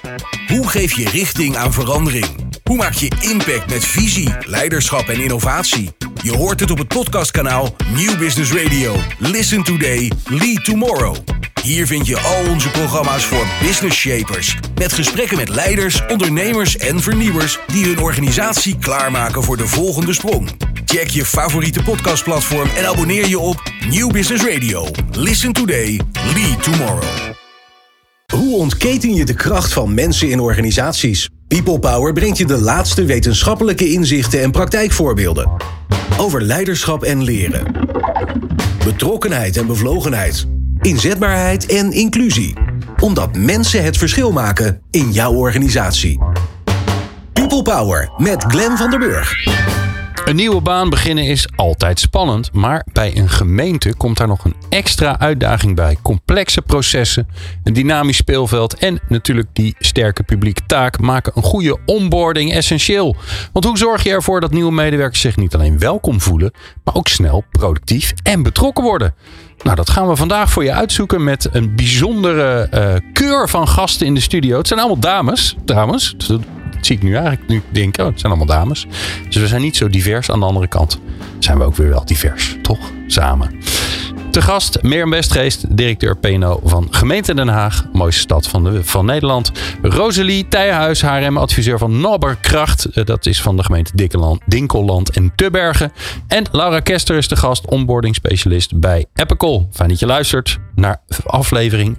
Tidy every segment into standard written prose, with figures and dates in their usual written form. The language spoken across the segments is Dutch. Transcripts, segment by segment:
Hoe geef je richting aan verandering? Hoe maak je impact met visie, leiderschap en innovatie? Je hoort het op het podcastkanaal Nieuw Business Radio. Listen today, lead tomorrow. Hier vind je al onze programma's voor business shapers. Met gesprekken met leiders, ondernemers en vernieuwers die hun organisatie klaarmaken voor de volgende sprong. Check je favoriete podcastplatform en abonneer je op Nieuw Business Radio. Listen today, lead tomorrow. Hoe ontketen je de kracht van mensen in organisaties? People Power brengt je de laatste wetenschappelijke inzichten en praktijkvoorbeelden. Over leiderschap en leren. Betrokkenheid en bevlogenheid. Inzetbaarheid en inclusie. Omdat mensen het verschil maken in jouw organisatie. People Power met Glenn van der Burg. Een nieuwe baan beginnen is altijd spannend, maar bij een gemeente komt daar nog een extra uitdaging bij. Complexe processen, een dynamisch speelveld en natuurlijk die sterke publieke taak maken een goede onboarding essentieel. Want hoe zorg je ervoor dat nieuwe medewerkers zich niet alleen welkom voelen, maar ook snel, productief en betrokken worden? Nou, dat gaan we vandaag voor je uitzoeken met een bijzondere keur van gasten in de studio. Het zijn allemaal dames, trouwens. Dat zie ik nu eigenlijk nu denken. Het zijn allemaal dames. Dus we zijn niet zo divers. Aan de andere kant zijn we ook weer wel divers. Toch? Samen. Te gast Mirjam Westgeest, directeur P&O van Gemeente Den Haag. Mooiste stad van Nederland. Rosalie Tijhuis, HRM-adviseur van Nobberkracht. Dat is van de gemeente Dinkeland en Tubbergen. En Laura Kester is de gast, onboarding specialist bij Epicol. Fijn dat je luistert naar aflevering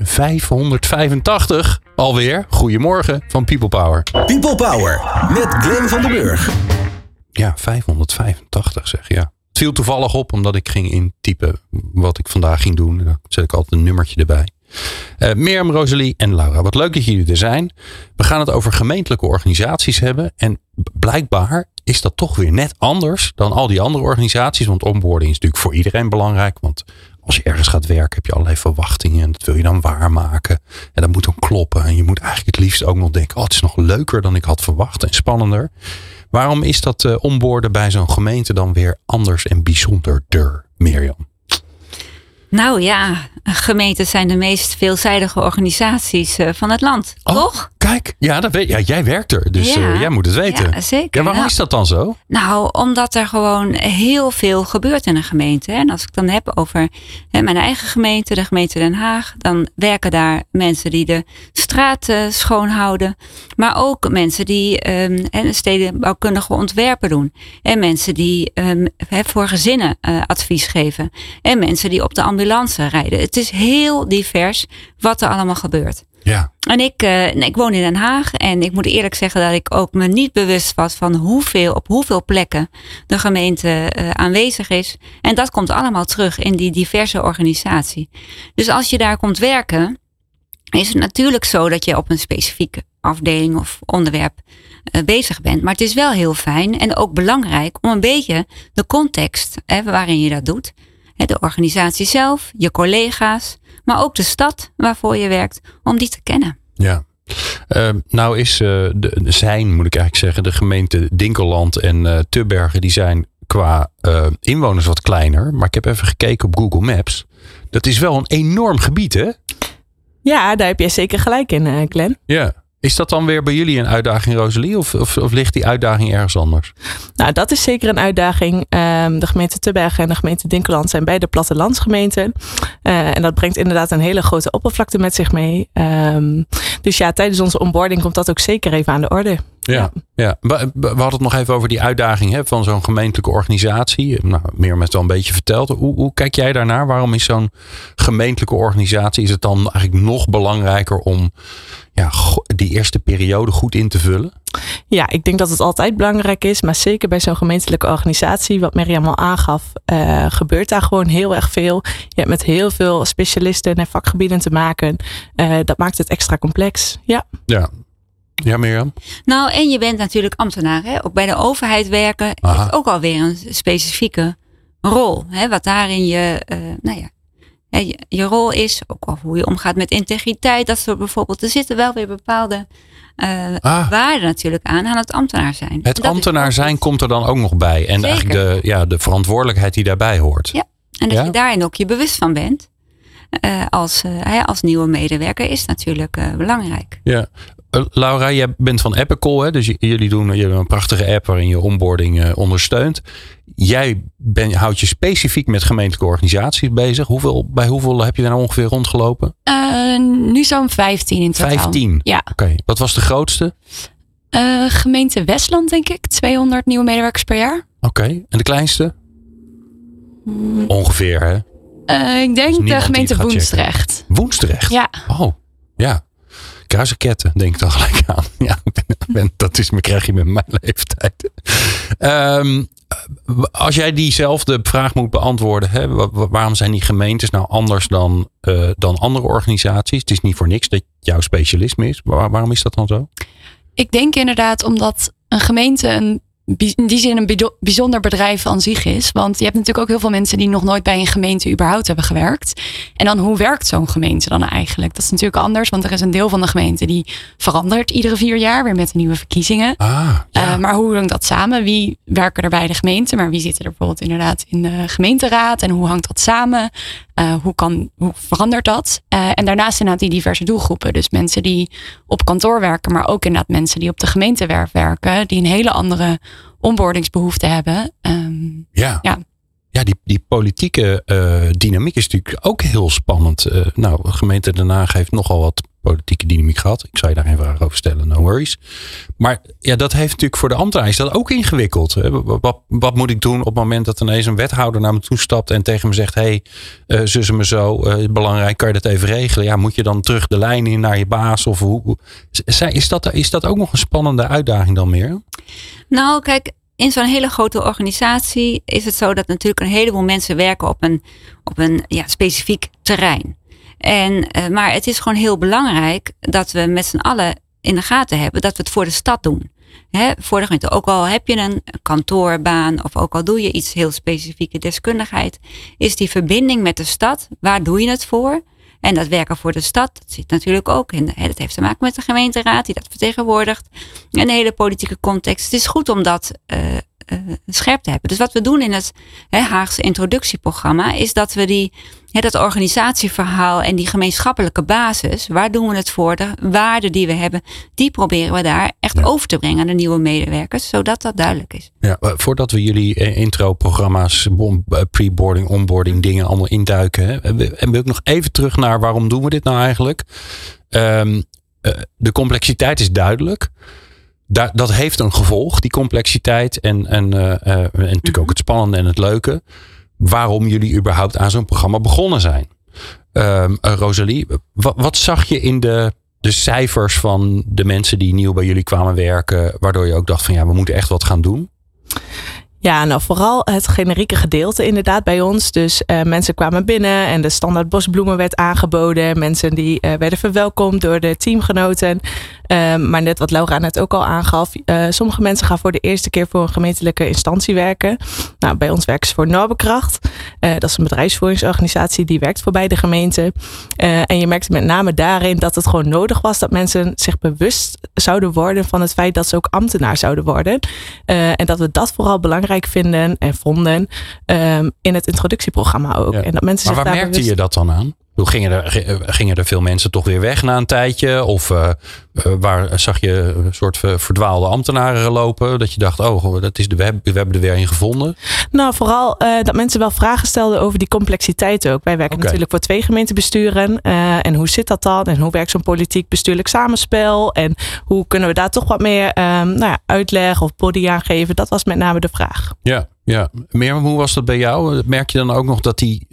585 alweer. Goedemorgen van People Power. People Power met Glenn van der Burg. Ja, 585 zeg je. Ja. Het viel toevallig op omdat ik ging intypen wat ik vandaag ging doen. Dan zet ik altijd een nummertje erbij. Mirjam, Rosalie en Laura, wat leuk dat jullie er zijn. We gaan het over gemeentelijke organisaties hebben. En blijkbaar is dat toch weer net anders dan al die andere organisaties. Want onboarding is natuurlijk voor iedereen belangrijk. Want als je ergens gaat werken heb je allerlei verwachtingen. En dat wil je dan waarmaken. En dat moet dan kloppen. En je moet eigenlijk het liefst ook nog denken. Oh, het is nog leuker dan ik had verwacht en spannender. Waarom is dat onboarden bij zo'n gemeente dan weer anders en bijzonderder, Mirjam? Nou ja, gemeenten zijn de meest veelzijdige organisaties van het land, toch? Kijk, ja, dat weet, ja, jij werkt er, dus jij moet het weten. Ja, zeker. Ja, waarom is dat dan zo? Nou, omdat er gewoon heel veel gebeurt in een gemeente. En als ik het dan heb over mijn eigen gemeente, de gemeente Den Haag, dan werken daar mensen die de straten schoonhouden. Maar ook mensen die stedenbouwkundige ontwerpen doen. En mensen die voor gezinnen advies geven. En mensen die op de ambulance rijden. Het is heel divers wat er allemaal gebeurt. Ja. En ik woon in Den Haag en ik moet eerlijk zeggen dat ik ook me niet bewust was van op hoeveel plekken de gemeente aanwezig is. En dat komt allemaal terug in die diverse organisatie. Dus als je daar komt werken, is het natuurlijk zo dat je op een specifieke afdeling of onderwerp bezig bent. Maar het is wel heel fijn en ook belangrijk om een beetje de context waarin je dat doet. De organisatie zelf, je collega's, maar ook de stad waarvoor je werkt, om die te kennen. Ja. Nou is moet ik eigenlijk zeggen, de gemeente Dinkeland en Tubbergen, die zijn qua inwoners wat kleiner. Maar ik heb even gekeken op Google Maps. Dat is wel een enorm gebied, hè? Ja, daar heb jij zeker gelijk in, Glenn. Ja. Is dat dan weer bij jullie een uitdaging, Rosalie? Of ligt die uitdaging ergens anders? Nou, dat is zeker een uitdaging. De gemeente Tubbergen en de gemeente Dinkeland zijn beide plattelandsgemeenten. En dat brengt inderdaad een hele grote oppervlakte met zich mee. Dus ja, tijdens onze onboarding komt dat ook zeker even aan de orde. Ja. We hadden het nog even over die uitdaging van zo'n gemeentelijke organisatie. Nou, Mirjam heeft het al een beetje verteld. Hoe kijk jij daarnaar? Waarom is zo'n gemeentelijke organisatie, is het dan eigenlijk nog belangrijker om die eerste periode goed in te vullen? Ja, ik denk dat het altijd belangrijk is. Maar zeker bij zo'n gemeentelijke organisatie, wat Mirjam al aangaf, gebeurt daar gewoon heel erg veel. Je hebt met heel veel specialisten en vakgebieden te maken. Dat maakt het extra complex. Ja, Mirjam? Nou, en je bent natuurlijk ambtenaar. Hè? Ook bij de overheid werken is ook alweer een specifieke rol. Hè? Wat daarin je rol is. Ook al hoe je omgaat met integriteit. Dat soort bijvoorbeeld. Er zitten wel weer bepaalde waarden natuurlijk aan het ambtenaar zijn. Het ambtenaar zijn komt er dan ook nog bij. En zeker. Eigenlijk de verantwoordelijkheid die daarbij hoort. Ja, en dat je daarin ook je bewust van bent. Als nieuwe medewerker is natuurlijk belangrijk. Ja. Laura, jij bent van Epicol, hè? Dus jullie hebben een prachtige app waarin je onboarding ondersteunt. Jij houdt je specifiek met gemeentelijke organisaties bezig. Bij hoeveel heb je daar nou ongeveer rondgelopen? Nu zo'n 15 in totaal. 15? Ja. Oké. Wat was de grootste? Gemeente Westland, denk ik. 200 nieuwe medewerkers per jaar. Oké. En de kleinste? Ongeveer, hè? Ik denk de gemeente Woensdrecht. Woensdrecht? Ja. Oh, ja. Kruisenketten, denk ik dan gelijk aan. Ja, krijg je met mijn leeftijd. Als jij diezelfde vraag moet beantwoorden, hè, waarom zijn die gemeentes nou anders dan andere organisaties? Het is niet voor niks dat jouw specialisme is. Waarom is dat dan zo? Ik denk inderdaad omdat een gemeente in die zin een bijzonder bedrijf aan zich is. Want je hebt natuurlijk ook heel veel mensen die nog nooit bij een gemeente überhaupt hebben gewerkt. En dan, hoe werkt zo'n gemeente dan eigenlijk? Dat is natuurlijk anders, want er is een deel van de gemeente die verandert iedere 4 jaar weer met de nieuwe verkiezingen. Ja. Maar hoe hangt dat samen? Wie werken er bij de gemeente? Maar wie zitten er bijvoorbeeld inderdaad in de gemeenteraad? En hoe hangt dat samen? Hoe verandert dat? En daarnaast inderdaad die diverse doelgroepen. Dus mensen die op kantoor werken, maar ook inderdaad mensen die op de gemeentewerf werken, die een hele andere onboardingsbehoefte hebben. Ja, die politieke dynamiek is natuurlijk ook heel spannend. De gemeente Den Haag heeft nogal wat politieke dynamiek gehad. Ik zou je daar geen vraag over stellen, no worries. Maar ja, dat heeft natuurlijk voor de ambtenaar is dat ook ingewikkeld. Wat moet ik doen op het moment dat ineens een wethouder naar me toe stapt en tegen me zegt, hey, zussen me zo, belangrijk, kan je dat even regelen? Ja, moet je dan terug de lijn in naar je baas? Of hoe? Is dat ook nog een spannende uitdaging dan meer? Nou, kijk, in zo'n hele grote organisatie is het zo dat natuurlijk een heleboel mensen werken op een specifiek terrein. Maar het is gewoon heel belangrijk dat we met z'n allen in de gaten hebben dat we het voor de stad doen. Voor de gemeente, ook al heb je een kantoorbaan of ook al doe je iets heel specifieke deskundigheid, is die verbinding met de stad, waar doe je het voor? En dat werken voor de stad, dat zit natuurlijk ook in. Dat heeft te maken met de gemeenteraad die dat vertegenwoordigt. En de hele politieke context. Het is goed om dat scherp te hebben. Dus wat we doen in het Haagse introductieprogramma is dat we dat organisatieverhaal en die gemeenschappelijke basis, waar doen we het voor, de waarden die we hebben, die proberen we daar echt over te brengen aan de nieuwe medewerkers, zodat dat duidelijk is. Ja, voordat we jullie intro-programma's, pre-boarding, onboarding dingen allemaal induiken, en wil ik nog even terug naar waarom doen we dit nou eigenlijk? De complexiteit is duidelijk. Dat heeft een gevolg, die complexiteit en natuurlijk ook het spannende en het leuke. Waarom jullie überhaupt aan zo'n programma begonnen zijn. Rosalie, wat zag je in de cijfers van de mensen die nieuw bij jullie kwamen werken, waardoor je ook dacht van we moeten echt wat gaan doen? Ja, nou vooral het generieke gedeelte inderdaad bij ons. Dus mensen kwamen binnen en de standaard bosbloemen werd aangeboden. Mensen die werden verwelkomd door de teamgenoten. Maar net wat Laura net ook al aangaf. Sommige mensen gaan voor de eerste keer voor een gemeentelijke instantie werken. Nou, bij ons werken ze voor Norbekracht. Dat is een bedrijfsvoeringsorganisatie die werkt voor beide gemeenten. En je merkte met name daarin dat het gewoon nodig was dat mensen zich bewust zouden worden van het feit dat ze ook ambtenaar zouden worden. En dat we dat vooral belangrijk vinden en vonden in het introductiepogramma ook. Ja. En dat mensen maar waar merkte je dat dan aan? Gingen er veel mensen toch weer weg na een tijdje? Of waar zag je een soort verdwaalde ambtenaren lopen? Dat je dacht, we hebben er weer een gevonden? Nou, vooral dat mensen wel vragen stelden over die complexiteit ook. Wij werken natuurlijk voor 2 gemeentebesturen. En hoe zit dat dan? En hoe werkt zo'n politiek bestuurlijk samenspel? En hoe kunnen we daar toch wat meer uitleg of body aan geven? Dat was met name de vraag. Ja. Mirjam, hoe was dat bij jou? Merk je dan ook nog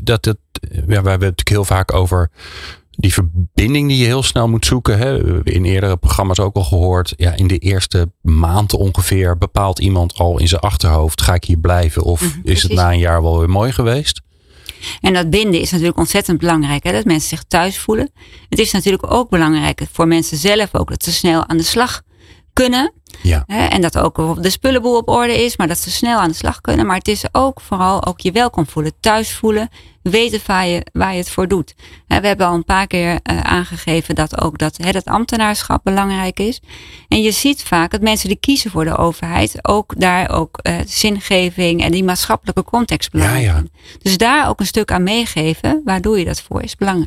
we hebben het natuurlijk heel vaak over die verbinding die je heel snel moet zoeken. Hè? In eerdere programma's ook al gehoord. Ja, in de eerste maand ongeveer bepaalt iemand al in zijn achterhoofd, ga ik hier blijven? Of is het na een jaar wel weer mooi geweest? En dat binden is natuurlijk ontzettend belangrijk. Hè? Dat mensen zich thuis voelen. Het is natuurlijk ook belangrijk voor mensen zelf ook dat ze snel aan de slag kunnen. Ja. En dat ook de spullenboel op orde is, maar dat ze snel aan de slag kunnen. Maar het is ook vooral ook je welkom voelen, thuis voelen, weten waar je het voor doet. We hebben al een paar keer aangegeven dat ook dat ambtenaarschap belangrijk is. En je ziet vaak dat mensen die kiezen voor de overheid ook daar zingeving en die maatschappelijke context belangrijk vinden. Dus daar ook een stuk aan meegeven, waar doe je dat voor, is belangrijk.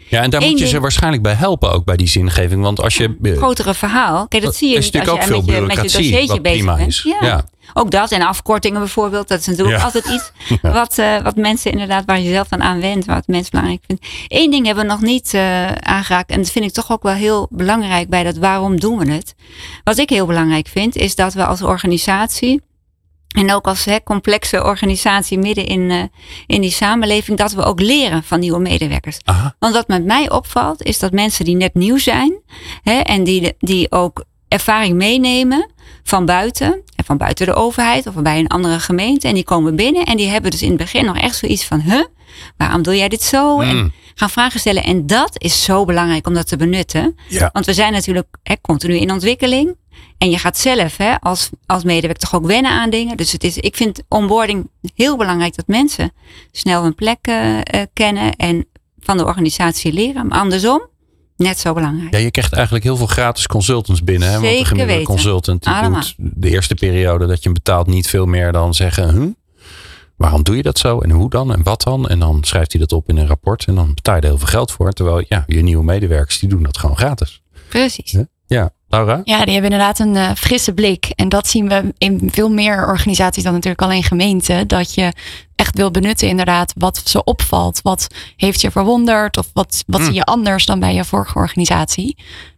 Ja, en daar moet je ze waarschijnlijk bij helpen ook bij die zingeving. Want als je... grotere verhaal. Kijk, dat zie je is niet als natuurlijk je ook veel met je bureaucratie, dossiertje bezig prima bent. is. Ja. Ook dat en afkortingen bijvoorbeeld. Dat is natuurlijk altijd iets wat mensen inderdaad, waar je zelf dan aan wendt. Wat mensen belangrijk vinden. Eén ding hebben we nog niet aangeraakt. En dat vind ik toch ook wel heel belangrijk bij dat waarom doen we het. Wat ik heel belangrijk vind is dat we als organisatie... En ook als complexe organisatie midden in die samenleving, dat we ook leren van nieuwe medewerkers. Aha. Want wat met mij opvalt, is dat mensen die net nieuw zijn, en die ook ervaring meenemen van buiten, en van buiten de overheid of bij een andere gemeente, en die komen binnen en die hebben dus in het begin nog echt zoiets van, waarom doe jij dit zo? En gaan vragen stellen. En dat is zo belangrijk om dat te benutten. Ja. Want we zijn natuurlijk continu in ontwikkeling. En je gaat zelf als medewerker toch ook wennen aan dingen. Dus ik vind onboarding heel belangrijk dat mensen snel hun plek kennen en van de organisatie leren. Maar andersom, net zo belangrijk. Ja, je krijgt eigenlijk heel veel gratis consultants binnen. Hè? Want de gemiddelde consultant die doet de eerste periode dat je hem betaalt niet veel meer dan zeggen... Waarom doe je dat zo? En hoe dan? En wat dan? En dan schrijft hij dat op in een rapport. En dan betaal je er heel veel geld voor. Terwijl je nieuwe medewerkers, die doen dat gewoon gratis. Precies. Ja, Laura? Ja, die hebben inderdaad een frisse blik. En dat zien we in veel meer organisaties dan natuurlijk alleen gemeenten. Dat je echt wil benutten inderdaad wat ze opvalt. Wat heeft je verwonderd? Of wat zie je anders dan bij je vorige organisatie?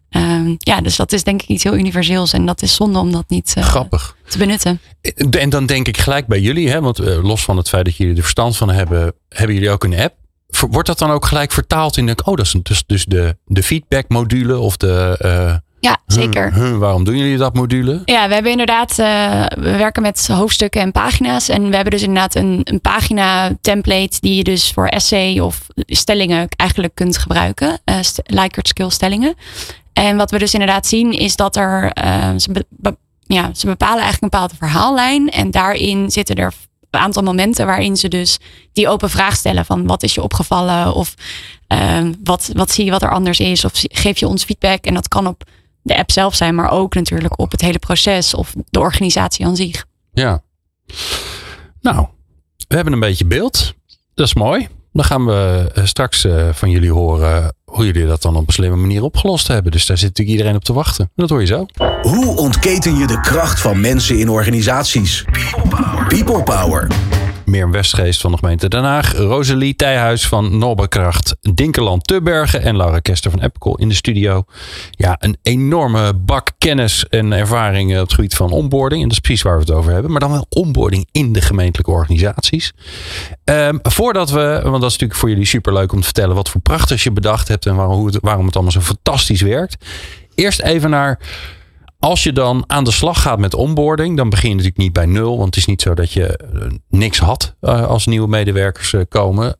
Dus dat is denk ik iets heel universeels. En dat is zonde om dat niet te benutten. En dan denk ik gelijk bij jullie. Want los van het feit dat jullie er verstand van hebben. Hebben jullie ook een app? Wordt dat dan ook gelijk vertaald in dat is dus de feedback module of de... Ja, zeker. Waarom doen jullie dat module? Ja, we hebben inderdaad, we werken met hoofdstukken en pagina's. En we hebben dus inderdaad een pagina template die je dus voor essay of stellingen eigenlijk kunt gebruiken. Likert skill stellingen. En wat we dus inderdaad zien is dat er, ze bepalen eigenlijk een bepaalde verhaallijn. En daarin zitten er een aantal momenten waarin ze dus die open vraag stellen van wat is je opgevallen? Of wat zie je wat er anders is? Of geef je ons feedback? En dat kan op de app zelf zijn, maar ook natuurlijk op het hele proces of de organisatie aan zich. Ja. Nou, we hebben een beetje beeld. Dat is mooi. Dan gaan we straks van jullie horen hoe jullie dat dan op een slimme manier opgelost hebben. Dus daar zit natuurlijk iedereen op te wachten. Dat hoor je zo. Hoe ontketen je de kracht van mensen in organisaties? People Power. Mirjam Westgeest van de gemeente Den Haag. Rosalie Thijhuis van Noorderkracht Dinkeland Tubbergen. En Laura Kester van Epicol in de studio. Ja, een enorme bak kennis en ervaring op het gebied van onboarding. En dat is precies waar we het over hebben. Maar dan wel onboarding in de gemeentelijke organisaties. Voordat we, want dat is natuurlijk voor jullie superleuk om te vertellen wat voor prachtigs je bedacht hebt. En waarom het allemaal zo fantastisch werkt. Eerst even naar... Als je dan aan de slag gaat met onboarding, dan begin je natuurlijk niet bij nul. Want het is niet zo dat je niks had als nieuwe medewerkers komen.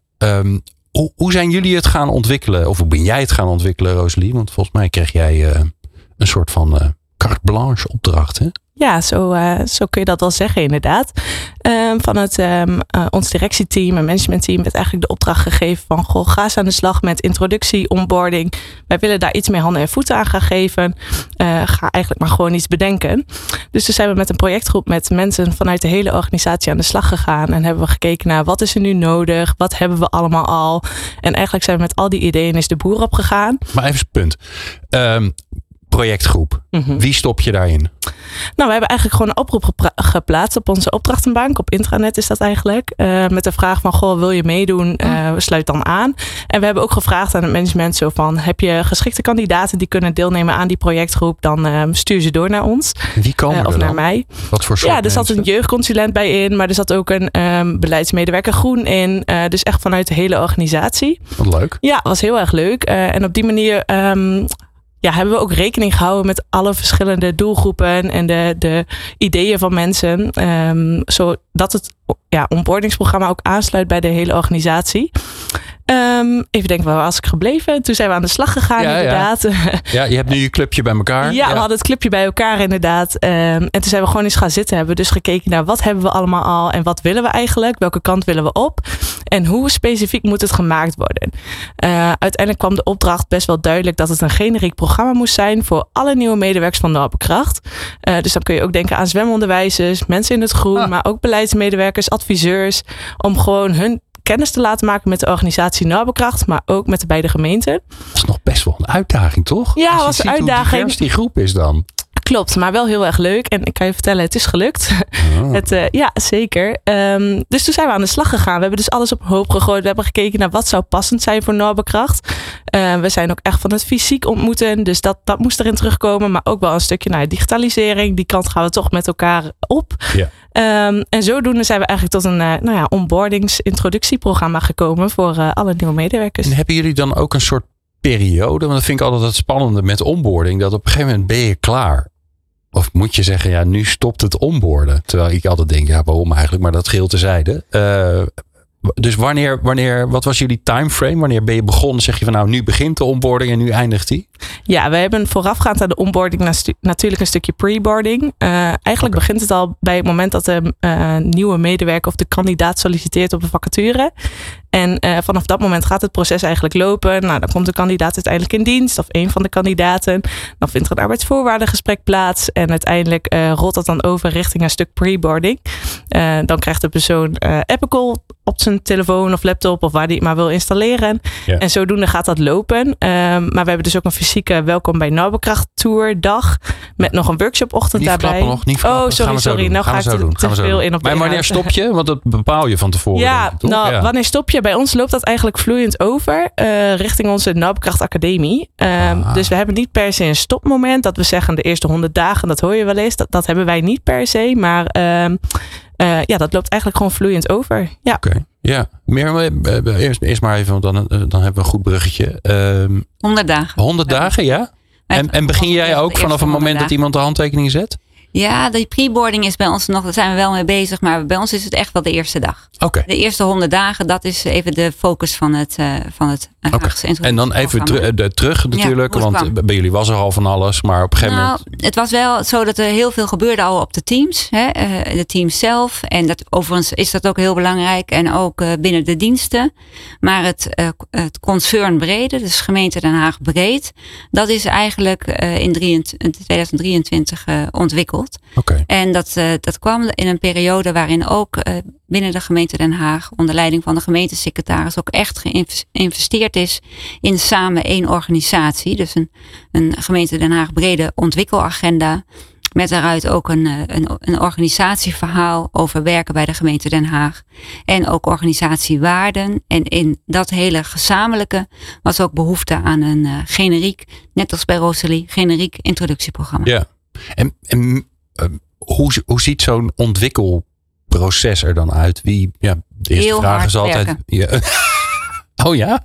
Hoe zijn jullie het gaan ontwikkelen? Of hoe ben jij het gaan ontwikkelen, Rosalie? Want volgens mij kreeg jij een soort van carte blanche opdracht, hè? Ja, zo kun je dat wel zeggen inderdaad. Vanuit ons directieteam en managementteam werd eigenlijk de opdracht gegeven van ga eens aan de slag met introductie, onboarding. Wij willen daar iets meer handen en voeten aan gaan geven. Ga eigenlijk maar gewoon iets bedenken. Dus toen zijn we met een projectgroep met mensen vanuit de hele organisatie aan de slag gegaan. En hebben we gekeken naar wat is er nu nodig? Wat hebben we allemaal al? En eigenlijk zijn we met al die ideeën is de boer op gegaan. Maar even een punt. Projectgroep. Wie stop je daarin? Nou, we hebben eigenlijk gewoon een oproep geplaatst op onze opdrachtenbank. Op intranet is dat eigenlijk. Met de vraag van, wil je meedoen? Sluit dan aan. En we hebben ook gevraagd aan het management zo van, heb je geschikte kandidaten die kunnen deelnemen aan die projectgroep? Dan stuur ze door naar ons. Wie komen of er naar dan? mij. Wat voor soort er zat een jeugdconsulent bij in. Maar er zat ook een beleidsmedewerker groen in. Dus echt vanuit de hele organisatie. Wat leuk. Ja, was heel erg leuk. En op die manier... hebben we ook rekening gehouden met alle verschillende doelgroepen en de ideeën van mensen. Zodat het onboardingsprogramma ook aansluit bij de hele organisatie. Even denken, waar was ik gebleven? Toen zijn we aan de slag gegaan, inderdaad. Ja, je hebt nu je clubje bij elkaar. Ja, we hadden het clubje bij elkaar, inderdaad. En toen zijn we gewoon eens gaan zitten. Hebben we dus gekeken naar wat hebben we allemaal al en wat willen we eigenlijk? Welke kant willen we op? En hoe specifiek moet het gemaakt worden? Uiteindelijk kwam de opdracht best wel duidelijk dat het een generiek programma moest zijn voor alle nieuwe medewerkers van Noorderkracht. Dus dan kun je ook denken aan zwemonderwijzers, mensen in het groen, maar ook beleidsmedewerkers, adviseurs, om gewoon hun kennis te laten maken met de organisatie Narbekracht, maar ook met de beide gemeenten. Dat is nog best wel een uitdaging, toch? Ja, Als was je een ziet uitdaging. Hoe divers die groep is dan. Klopt, maar wel heel erg leuk. En ik kan je vertellen, het is gelukt. Oh. Ja, zeker. Dus toen zijn we aan de slag gegaan. We hebben dus alles op een hoop gegooid. We hebben gekeken naar wat zou passend zijn voor Narbekracht. We zijn ook echt van het fysiek ontmoeten. Dus dat moest erin terugkomen. Maar ook wel een stukje naar digitalisering. Die kant gaan we toch met elkaar op. Ja. En zodoende zijn we eigenlijk tot een onboardings-introductieprogramma gekomen voor alle nieuwe medewerkers. En hebben jullie dan ook een soort periode? Want dat vind ik altijd het spannende met onboarding. Dat op een gegeven moment ben je klaar. Of moet je zeggen, ja, nu stopt het onboarden. Terwijl ik altijd denk, ja, waarom eigenlijk? Maar dat geheel terzijde. Dus wat was jullie timeframe? Wanneer ben je begonnen? Zeg je van nou, nu begint de onboarding en nu eindigt die? Ja, we hebben voorafgaand aan de onboarding natuurlijk een stukje preboarding. Eigenlijk begint het al bij het moment dat de nieuwe medewerker of de kandidaat solliciteert op een vacature. En vanaf dat moment gaat het proces eigenlijk lopen. Nou, dan komt de kandidaat uiteindelijk in dienst of een van de kandidaten. Dan vindt er een arbeidsvoorwaardengesprek plaats. En uiteindelijk rolt dat dan over richting een stuk preboarding. Dan krijgt de persoon Apple op zijn telefoon of laptop of waar die het maar wil installeren. Ja. En zodoende gaat dat lopen. Maar we hebben dus ook een fysieke Welkom bij Narbekracht Tour dag. Met nog een workshopochtend daarbij. Niet verklappen. Sorry. Nou ga ik te veel in op. Maar wanneer stop je? Want dat bepaal je van tevoren. Ja, wanneer stop je? Bij ons loopt dat eigenlijk vloeiend over richting onze Narbekracht Academie. Dus we hebben niet per se een stopmoment. Dat we zeggen de eerste 100 dagen, dat hoor je wel eens. Dat hebben wij niet per se. Maar dat loopt eigenlijk gewoon vloeiend over. Ja. Oké. Ja, eerst maar even, want dan hebben we een goed bruggetje. 100 dagen. 100 dagen, ja? En begin jij ook vanaf het moment dat iemand de handtekening zet? Ja, de preboarding is bij ons nog, daar zijn we wel mee bezig, maar bij ons is het echt wel de eerste dag. Okay. De eerste 100 dagen, dat is even de focus van het Haagse introductieprogramma. En dan even terug natuurlijk, want bij jullie was er al van alles, maar op een gegeven moment... Het was wel zo dat er heel veel gebeurde al op de teams, de teams zelf. En overigens is dat ook heel belangrijk en ook binnen de diensten. Maar het concern brede, dus gemeente Den Haag breed, dat is eigenlijk in 2023 ontwikkeld. Okay. En dat kwam in een periode waarin ook binnen de gemeente Den Haag onder leiding van de gemeentesecretaris ook echt geïnvesteerd is in samen één organisatie. Dus een gemeente Den Haag brede ontwikkelagenda. Met daaruit ook een organisatieverhaal over werken bij de gemeente Den Haag. En ook organisatiewaarden. En in dat hele gezamenlijke was ook behoefte aan een generiek, net als bij Rosalie, generiek introductieprogramma. Ja. En hoe ziet zo'n ontwikkelproces er dan uit? De eerste vraag is altijd... Ja. Oh ja?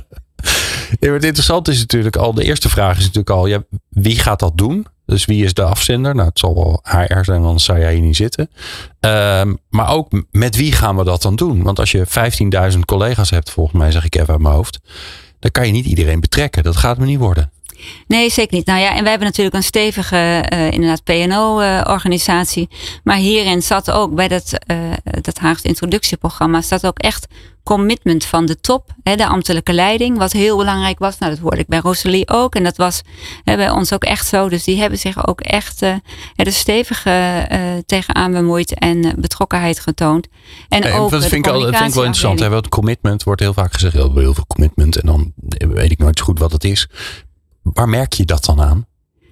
Het interessante is natuurlijk al, de eerste vraag is natuurlijk al, wie gaat dat doen? Dus wie is de afzender? Nou, het zal wel HR zijn, anders zou jij hier niet zitten. Maar ook met wie gaan we dat dan doen? Want als je 15.000 collega's hebt, volgens mij zeg ik even uit mijn hoofd, dan kan je niet iedereen betrekken. Dat gaat me niet worden. Nee, zeker niet. Nou ja, en wij hebben natuurlijk een stevige inderdaad PNO-organisatie. Maar hierin zat ook bij dat Haagse introductieprogramma staat ook echt commitment van de top, de ambtelijke leiding, wat heel belangrijk was. Nou, dat hoorde ik bij Rosalie ook. En dat was bij ons ook echt zo. Dus die hebben zich ook echt er stevig tegenaan bemoeid en betrokkenheid getoond. En ook dat vind ik wel interessant. Het commitment wordt heel vaak gezegd, heel veel commitment. En dan weet ik nooit zo goed wat het is. Waar merk je dat dan aan?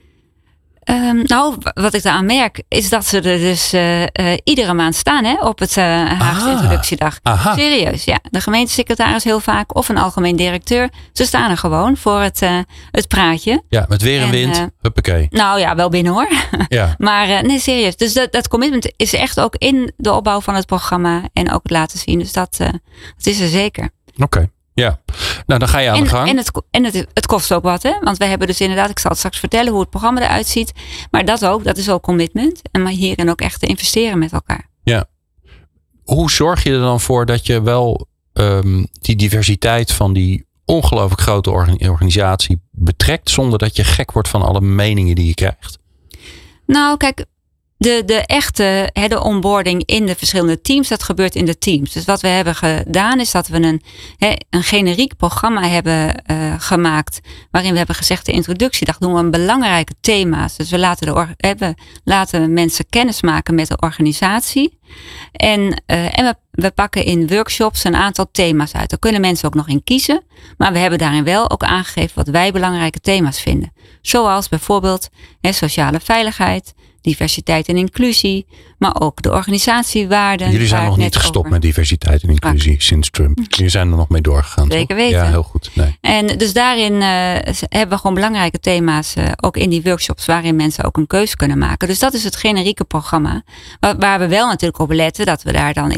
Wat ik daaraan merk is dat ze er dus iedere maand staan op het Haagse introductiedag. Aha. Serieus, ja. De gemeentesecretaris heel vaak of een algemeen directeur. Ze staan er gewoon voor het praatje. Ja, met weer en wind. Huppakee. Nou ja, wel binnen hoor. Ja. Maar nee, serieus. Dus dat commitment is echt ook in de opbouw van het programma en ook het laten zien. Dus dat is er zeker. Oké. Ja, nou dan ga je aan de gang. En het kost ook wat, hè? Want we hebben dus inderdaad, ik zal het straks vertellen hoe het programma eruit ziet. Maar dat is ook commitment. En maar hierin ook echt te investeren met elkaar. Ja. Hoe zorg je er dan voor dat je wel die diversiteit van die ongelooflijk grote organisatie betrekt, zonder dat je gek wordt van alle meningen die je krijgt? Nou, kijk, De echte de onboarding in de verschillende teams, dat gebeurt in de teams. Dus wat we hebben gedaan is dat we een generiek programma hebben gemaakt. Waarin we hebben gezegd, de introductiedag doen we belangrijke thema's. Dus we laten mensen kennis maken met de organisatie. En we pakken in workshops een aantal thema's uit. Daar kunnen mensen ook nog in kiezen. Maar we hebben daarin wel ook aangegeven wat wij belangrijke thema's vinden. Zoals bijvoorbeeld sociale veiligheid, diversiteit en inclusie, maar ook de organisatiewaarden. Jullie zijn nog niet gestopt met diversiteit en inclusie sinds Trump. Jullie zijn er nog mee doorgegaan. Zeker weten. Ja, heel goed. Nee. En dus daarin hebben we gewoon belangrijke thema's ook in die workshops waarin mensen ook een keuze kunnen maken. Dus dat is het generieke programma. Waar we wel natuurlijk op letten dat we daar dan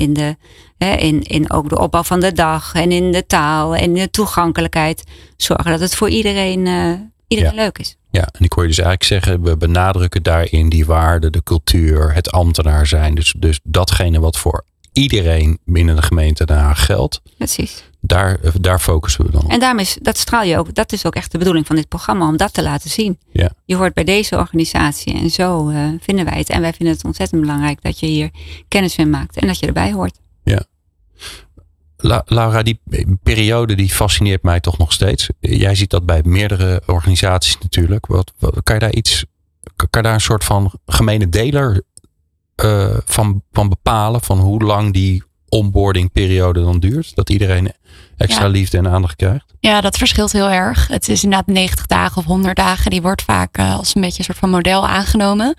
in ook de opbouw van de dag en in de taal en in de toegankelijkheid zorgen dat het voor iedereen leuk is. Ja, en ik hoor je dus eigenlijk zeggen, we benadrukken daarin die waarde, de cultuur, het ambtenaar zijn. Dus datgene wat voor iedereen binnen de gemeente Den Haag geldt. Precies. Daar focussen we dan op. En dat straal je ook. Dat is ook echt de bedoeling van dit programma, om dat te laten zien. Ja. Je hoort bij deze organisatie en zo vinden wij het. En wij vinden het ontzettend belangrijk dat je hier kennis mee maakt en dat je erbij hoort. Ja. Laura, die periode die fascineert mij toch nog steeds. Jij ziet dat bij meerdere organisaties natuurlijk. Kan je daar een soort van gemene deler van bepalen? Van hoe lang die onboardingperiode dan duurt? Dat iedereen extra liefde en aandacht krijgt? Ja, dat verschilt heel erg. Het is inderdaad 90 dagen of 100 dagen. Die wordt vaak als een beetje een soort van model aangenomen.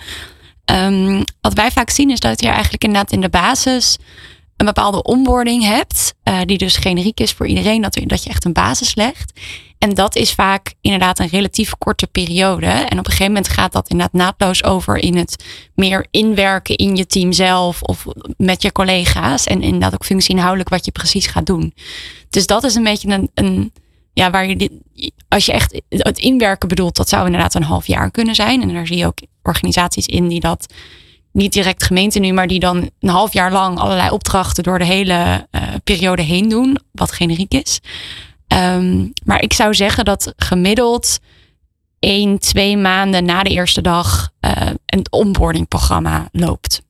Wat wij vaak zien is dat je eigenlijk inderdaad in de basis een bepaalde onboarding hebt, die dus generiek is voor iedereen, dat je echt een basis legt. En dat is vaak inderdaad een relatief korte periode. En op een gegeven moment gaat dat inderdaad naadloos over in het meer inwerken in je team zelf of met je collega's. En inderdaad ook functieinhoudelijk wat je precies gaat doen. Dus dat is een beetje waar als je echt het inwerken bedoelt, dat zou inderdaad een half jaar kunnen zijn. En daar zie je ook organisaties in die dat niet direct gemeente nu, maar die dan een half jaar lang allerlei opdrachten door de hele periode heen doen, wat generiek is. Maar ik zou zeggen dat gemiddeld 1-2 maanden na de eerste dag een onboardingprogramma loopt.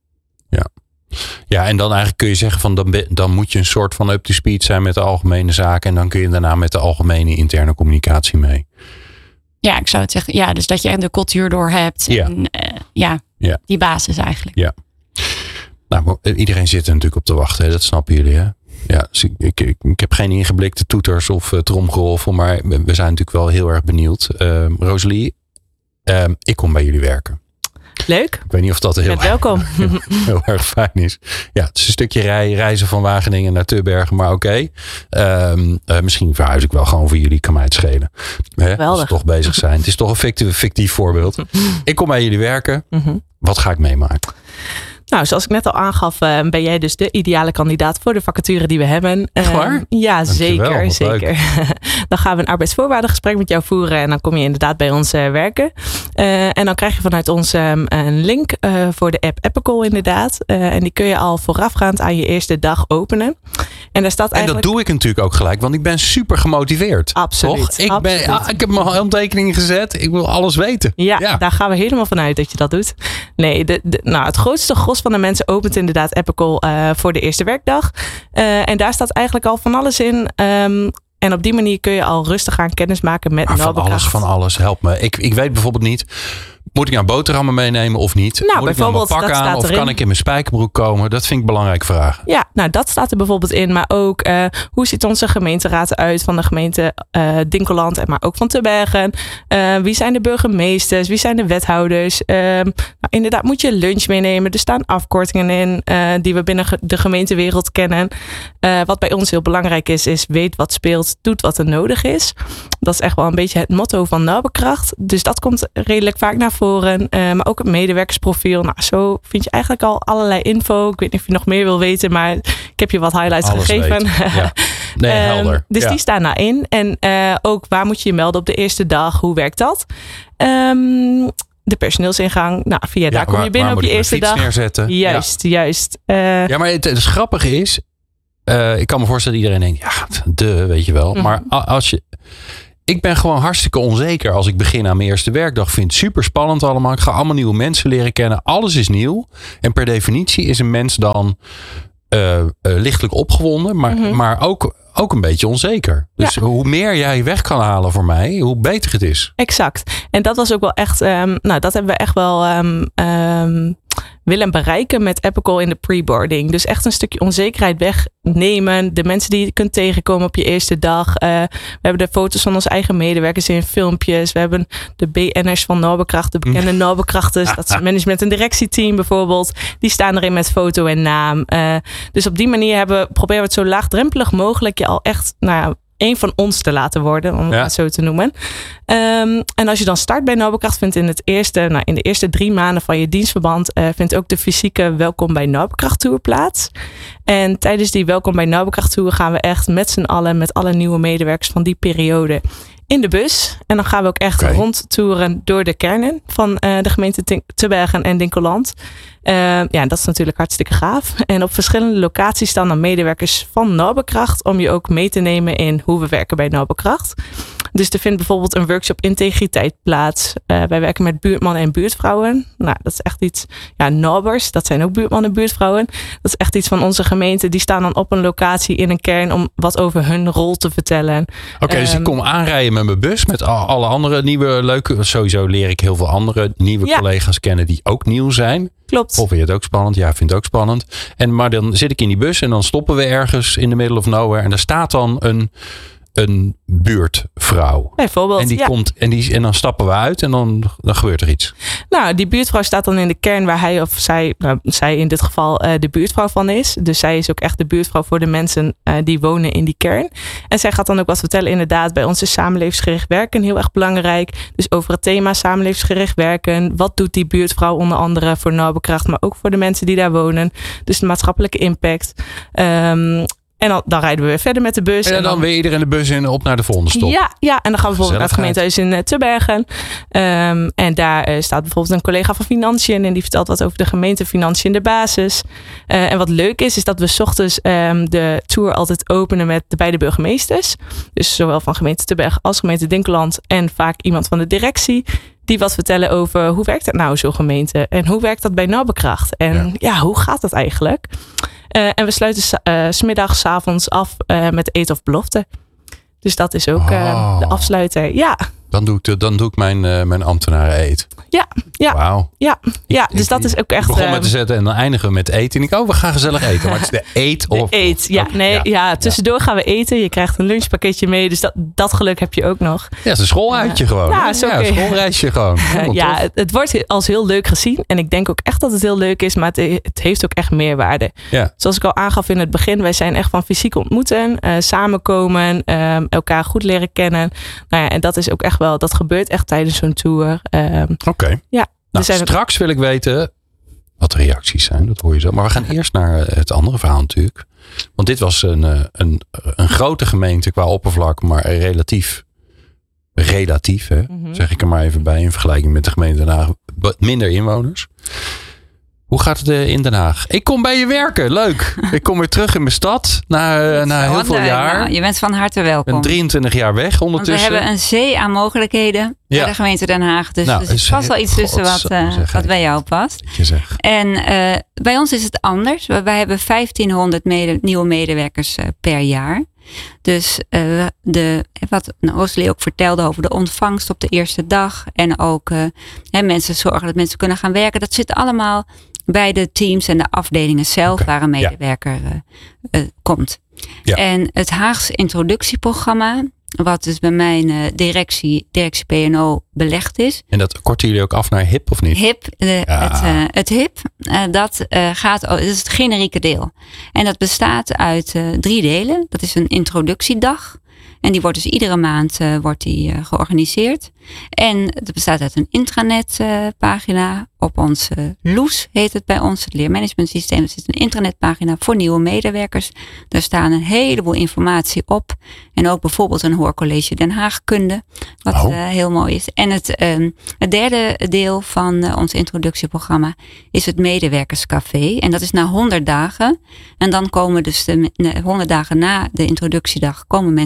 Ja, en dan eigenlijk kun je zeggen van dan moet je een soort van up-to-speed zijn met de algemene zaken en dan kun je daarna met de algemene interne communicatie mee. Ja, ik zou het zeggen. Ja, dus dat je de cultuur door hebt. Ja. En die basis eigenlijk. Ja. Nou, iedereen zit er natuurlijk op te wachten. Hè? Dat snappen jullie, hè? Ja, dus ik heb geen ingeblikte toeters of tromgeroffel, maar we zijn natuurlijk wel heel erg benieuwd. Rosalie, ik kom bij jullie werken. Leuk. Ik weet niet of dat welkom. heel erg fijn is. Ja, het is een stukje reizen van Wageningen naar Tubbergen, maar oké. Misschien verhuis ik wel gewoon voor jullie, kan mij het schelen. Als we toch bezig zijn. Het is toch een fictief voorbeeld. Ik kom bij jullie werken. Wat ga ik meemaken? Nou, zoals ik net al aangaf, ben jij dus de ideale kandidaat voor de vacature die we hebben. Echt waar? Ja, zeker. Dan gaan we een arbeidsvoorwaardengesprek met jou voeren en dan kom je inderdaad bij ons werken. En dan krijg je vanuit ons een link voor de app Epicol inderdaad. En die kun je al voorafgaand aan je eerste dag openen. En daar staat eigenlijk... En dat doe ik natuurlijk ook gelijk, want ik ben super gemotiveerd. Absoluut. Toch? Ik heb mijn handtekening gezet. Ik wil alles weten. Ja, daar gaan we helemaal vanuit dat je dat doet. Nee, het grootste gros van de mensen opent inderdaad Epicol voor de eerste werkdag. En daar staat eigenlijk al van alles in. En op die manier kun je al rustig gaan kennismaken met Nobekracht. Van alles, help me. Ik weet bijvoorbeeld niet, moet ik nou boterhammen meenemen of niet? Nou, moet ik nou mijn pak aan of kan ik in mijn spijkerbroek komen? Dat vind ik belangrijke vragen. Ja, nou dat staat er bijvoorbeeld in. Maar ook hoe ziet onze gemeenteraad eruit van de gemeente Dinkeland, maar ook van Tubbergen. Wie zijn de burgemeesters? Wie zijn de wethouders? Inderdaad, moet je lunch meenemen. Er staan afkortingen in die we binnen de gemeentewereld kennen. Wat bij ons heel belangrijk is weet wat speelt, doet wat er nodig is. Dat is echt wel een beetje het motto van Nobekracht. Dus dat komt redelijk vaak naar voren. Maar ook het medewerkersprofiel. Nou, zo vind je eigenlijk al allerlei info. Ik weet niet of je nog meer wil weten, maar ik heb je wat highlights gegeven. Ja. Nee, helder. Dus die staan daarin. En ook waar moet je je melden op de eerste dag? Hoe werkt dat? De personeelsingang. Nou, via daar kom je binnen op je eerste dag. Neerzetten. Juist. Ja, maar het grappige is, ik kan me voorstellen dat iedereen denkt, weet je wel. Maar als je... Ik ben gewoon hartstikke onzeker als ik begin aan mijn eerste werkdag. Vind het super spannend allemaal. Ik ga allemaal nieuwe mensen leren kennen. Alles is nieuw. En per definitie is een mens dan lichtelijk opgewonden. Maar ook een beetje onzeker. Dus hoe meer jij weg kan halen voor mij, hoe beter het is. Exact. En dat was ook wel echt... dat hebben we echt wel... willen bereiken met Epicol in de preboarding. Dus echt een stukje onzekerheid wegnemen. De mensen die je kunt tegenkomen op je eerste dag. We hebben de foto's van onze eigen medewerkers in filmpjes. We hebben de BN'ers van Norbekracht, de bekende Norbekrachters. Dat is het management- en directieteam bijvoorbeeld. Die staan erin met foto en naam. Dus op die manier proberen we het zo laagdrempelig mogelijk je al echt... een van ons te laten worden, om het zo te noemen. En als je dan start bij Norbekracht, vindt in de eerste 3 maanden van je dienstverband, vindt ook de fysieke Welkom bij Norbekracht Tour plaats. En tijdens die Welkom bij Norbekracht Tour gaan we echt met z'n allen, met alle nieuwe medewerkers van die periode, in de bus. En dan gaan we ook echt rondtoeren door de kernen van de gemeente Tubbergen en Dinkeland. Dat is natuurlijk hartstikke gaaf. En op verschillende locaties staan dan medewerkers van Norbekracht om je ook mee te nemen in hoe we werken bij Norbekracht. Dus er vindt bijvoorbeeld een workshop integriteit plaats. Wij werken met buurtmannen en buurtvrouwen. Nou, dat is echt iets... Norbers, dat zijn ook buurtmannen en buurtvrouwen. Dat is echt iets van onze gemeente. Die staan dan op een locatie in een kern om wat over hun rol te vertellen. Oké, dus ik kom aanrijden met mijn bus met alle andere nieuwe leuke... Sowieso leer ik heel veel andere nieuwe collega's kennen die ook nieuw zijn. Klopt. Of vind je het ook spannend? Ja, ik vind het ook spannend. Maar dan zit ik in die bus en dan stoppen we ergens in the middle of nowhere. En daar staat dan een buurtvrouw. Bijvoorbeeld, en die komt en dan stappen we uit en dan gebeurt er iets. Nou, die buurtvrouw staat dan in de kern waar hij of zij in dit geval de buurtvrouw van is. Dus zij is ook echt de buurtvrouw voor de mensen die wonen in die kern. En zij gaat dan ook wat vertellen. Inderdaad, bij ons is samenlevingsgericht werken heel erg belangrijk. Dus over het thema samenlevingsgericht werken. Wat doet die buurtvrouw onder andere voor Norbekracht, maar ook voor de mensen die daar wonen. Dus de maatschappelijke impact. En dan rijden we weer verder met de bus. En dan weer iedereen de bus in op naar de volgende stop. Ja, en dan gaan we bijvoorbeeld naar het gemeentehuis in Tubbergen. En daar staat bijvoorbeeld een collega van Financiën. En die vertelt wat over de gemeentefinanciën in de basis. En wat leuk is dat we 's ochtends de tour altijd openen met de beide burgemeesters. Dus zowel van gemeente Tubbergen als gemeente Dinkeland. En vaak iemand van de directie. Die wat vertellen over hoe werkt het nou zo'n gemeente? En hoe werkt dat bij Norbekracht? En hoe gaat dat eigenlijk? En we sluiten 's middags, 's avonds af met de eet of belofte. Dus dat is ook de afsluiter. Ja. Dan doe ik mijn ambtenaren eet. Ja. Wauw. Ja, dus dat is ook echt... Ik begon met te zetten en dan eindigen we met eten. En ik we gaan gezellig eten. Maar het is de eet of... Tussendoor gaan we eten. Je krijgt een lunchpakketje mee. Dus dat geluk heb je ook nog. Ja, het is een schooluitje gewoon. Ja, een schoolreisje gewoon. Het wordt als heel leuk gezien. En ik denk ook echt dat het heel leuk is. Maar het heeft ook echt meerwaarde. Ja. Zoals ik al aangaf in het begin. Wij zijn echt van fysiek ontmoeten. Samenkomen. Elkaar goed leren kennen. En dat is ook echt wel... Dat gebeurt echt tijdens zo'n tour. Oké. Ja. Straks wil ik weten wat de reacties zijn. Dat hoor je zo. Maar we gaan eerst naar het andere verhaal natuurlijk. Want dit was een grote gemeente qua oppervlak. Maar relatief hè, zeg ik er maar even bij. In vergelijking met de gemeente Den Haag. Minder inwoners. Hoe gaat het in Den Haag? Ik kom bij je werken. Leuk. Ik kom weer terug in mijn stad. Na heel veel jaar. Nou, je bent van harte welkom. Ik ben 23 jaar weg ondertussen. Want we hebben een zee aan mogelijkheden bij de gemeente Den Haag. Dus er is vast wel iets tussen wat bij jou past. En bij ons is het anders. Wij hebben 1500 nieuwe medewerkers per jaar. Dus wat Rosalie ook vertelde over de ontvangst op de eerste dag. En ook mensen zorgen dat mensen kunnen gaan werken. Dat zit allemaal bij de teams en de afdelingen zelf waar een medewerker komt. Ja. En het Haagse introductieprogramma, wat dus bij mijn directie P&O belegd is. En dat korten jullie ook af naar HIP of niet? HIP, het HIP, dat is het generieke deel. En dat bestaat uit 3 delen. Dat is een introductiedag. En die wordt dus iedere maand georganiseerd. En het bestaat uit een intranetpagina. Op onze LOES heet het bij ons, het leermanagementsysteem. Er zit een intranetpagina voor nieuwe medewerkers. Daar staan een heleboel informatie op. En ook bijvoorbeeld een hoorcollege Den Haag kunde. Wat heel mooi is. En het derde deel van ons introductieprogramma is het medewerkerscafé. En dat is na 100 dagen. En dan komen dus 100 dagen na de introductiedag komen mensen weer bij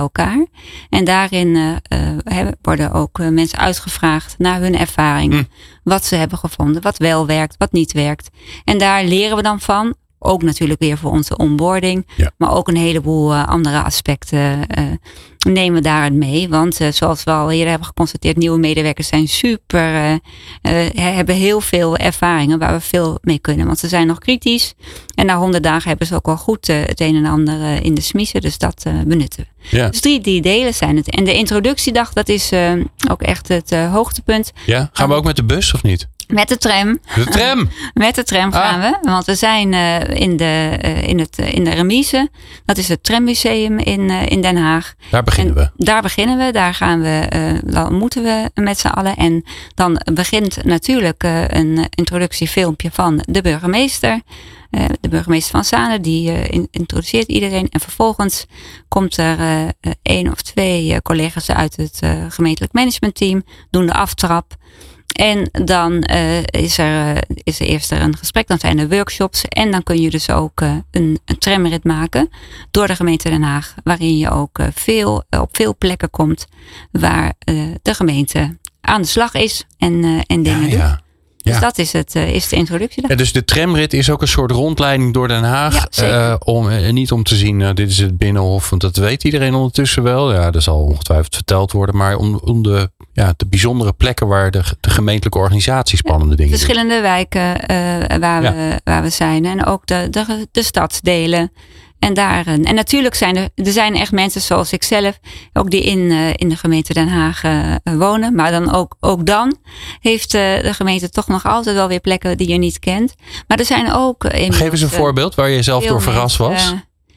elkaar. En daarin worden ook mensen uitgevraagd naar hun ervaringen. Wat ze hebben gevonden, wat wel werkt, wat niet werkt. En daar leren we dan van. Ook natuurlijk weer voor onze onboarding. Ja. Maar ook een heleboel andere aspecten nemen we daarin mee. Want zoals we al eerder hebben geconstateerd, nieuwe medewerkers zijn super. Hebben heel veel ervaringen waar we veel mee kunnen. Want ze zijn nog kritisch. En na 100 dagen hebben ze ook wel goed het een en ander in de smiezen. Dus dat benutten we. Ja. Dus die delen zijn het. En de introductiedag, dat is ook echt het hoogtepunt. Ja, gaan we ook met de bus of niet? Met de tram. De tram? Met de tram gaan we. Want we zijn in de remise. Dat is het Trammuseum in Den Haag. Daar beginnen we. Daar beginnen we. Daar gaan we, dan moeten we met z'n allen. En dan begint natuurlijk een introductiefilmpje van de burgemeester. De burgemeester van Zanen, die introduceert iedereen. En vervolgens komt er 1 of 2 collega's uit het gemeentelijk managementteam. Doen de aftrap. En dan is er eerst een gesprek, dan zijn er workshops. En dan kun je dus ook een tramrit maken door de gemeente Den Haag. Waarin je ook op veel plekken komt waar de gemeente aan de slag is en dingen doet. Ja. Dus dat is de introductie. Ja, dus de tramrit is ook een soort rondleiding door Den Haag. Ja, niet om te zien, dit is het Binnenhof. Want dat weet iedereen ondertussen wel. Ja, dat zal ongetwijfeld verteld worden. Maar om de bijzondere plekken waar de gemeentelijke organisatie spannende dingen doen. Verschillende wijken waar we zijn. En ook de stadsdelen. En natuurlijk zijn er zijn echt mensen zoals ikzelf, ook die in de gemeente Den Haag wonen. Maar dan ook dan heeft de gemeente toch nog altijd wel weer plekken die je niet kent. Maar er zijn ook... Geef eens een voorbeeld waar je zelf door verrast was.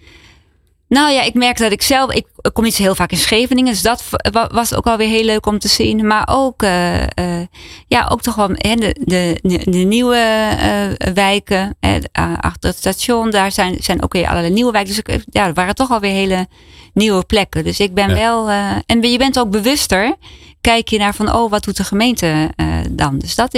Nou ja, ik merk dat ik zelf... Ik kom niet zo heel vaak in Scheveningen. Dus dat was ook alweer heel leuk om te zien. Maar ook ook toch wel de nieuwe wijken. Achter het station. Daar zijn ook weer allerlei nieuwe wijken. Dus er waren toch alweer hele nieuwe plekken. Dus ik ben wel... en je bent ook bewuster. Kijk je naar van, wat doet de gemeente dan? Dus dat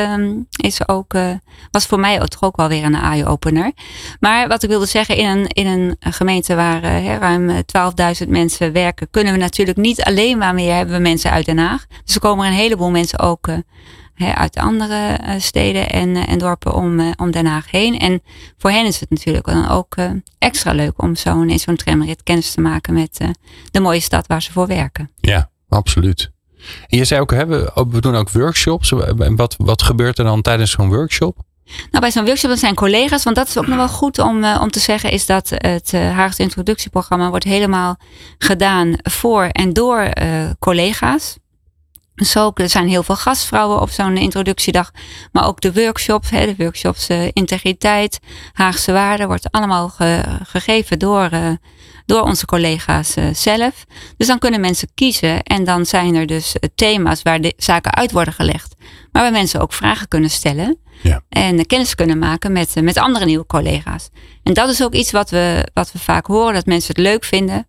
is ook... was voor mij toch ook wel weer een eye-opener. Maar wat ik wilde zeggen, in een gemeente waar ruim 12.000 mensen werken, kunnen we natuurlijk niet alleen maar meer hebben we mensen uit Den Haag. Dus er komen er een heleboel mensen ook uit andere steden en dorpen om Den Haag heen. En voor hen is het natuurlijk dan ook extra leuk om in zo'n tramrit kennis te maken met de mooie stad waar ze voor werken. Ja, absoluut. En je zei ook, we doen ook workshops. En wat gebeurt er dan tijdens zo'n workshop? Nou, bij zo'n workshop zijn collega's, want dat is ook nog wel goed om te zeggen, is dat het Haagse introductieprogramma wordt helemaal gedaan voor en door collega's. Dus ook, er zijn heel veel gastvrouwen op zo'n introductiedag. Maar ook de workshops, integriteit, Haagse waarden, wordt allemaal gegeven door onze collega's zelf. Dus dan kunnen mensen kiezen. En dan zijn er dus thema's waar de zaken uit worden gelegd. Maar waar mensen ook vragen kunnen stellen. Ja. En kennis kunnen maken met andere nieuwe collega's. En dat is ook iets wat we vaak horen. Dat mensen het leuk vinden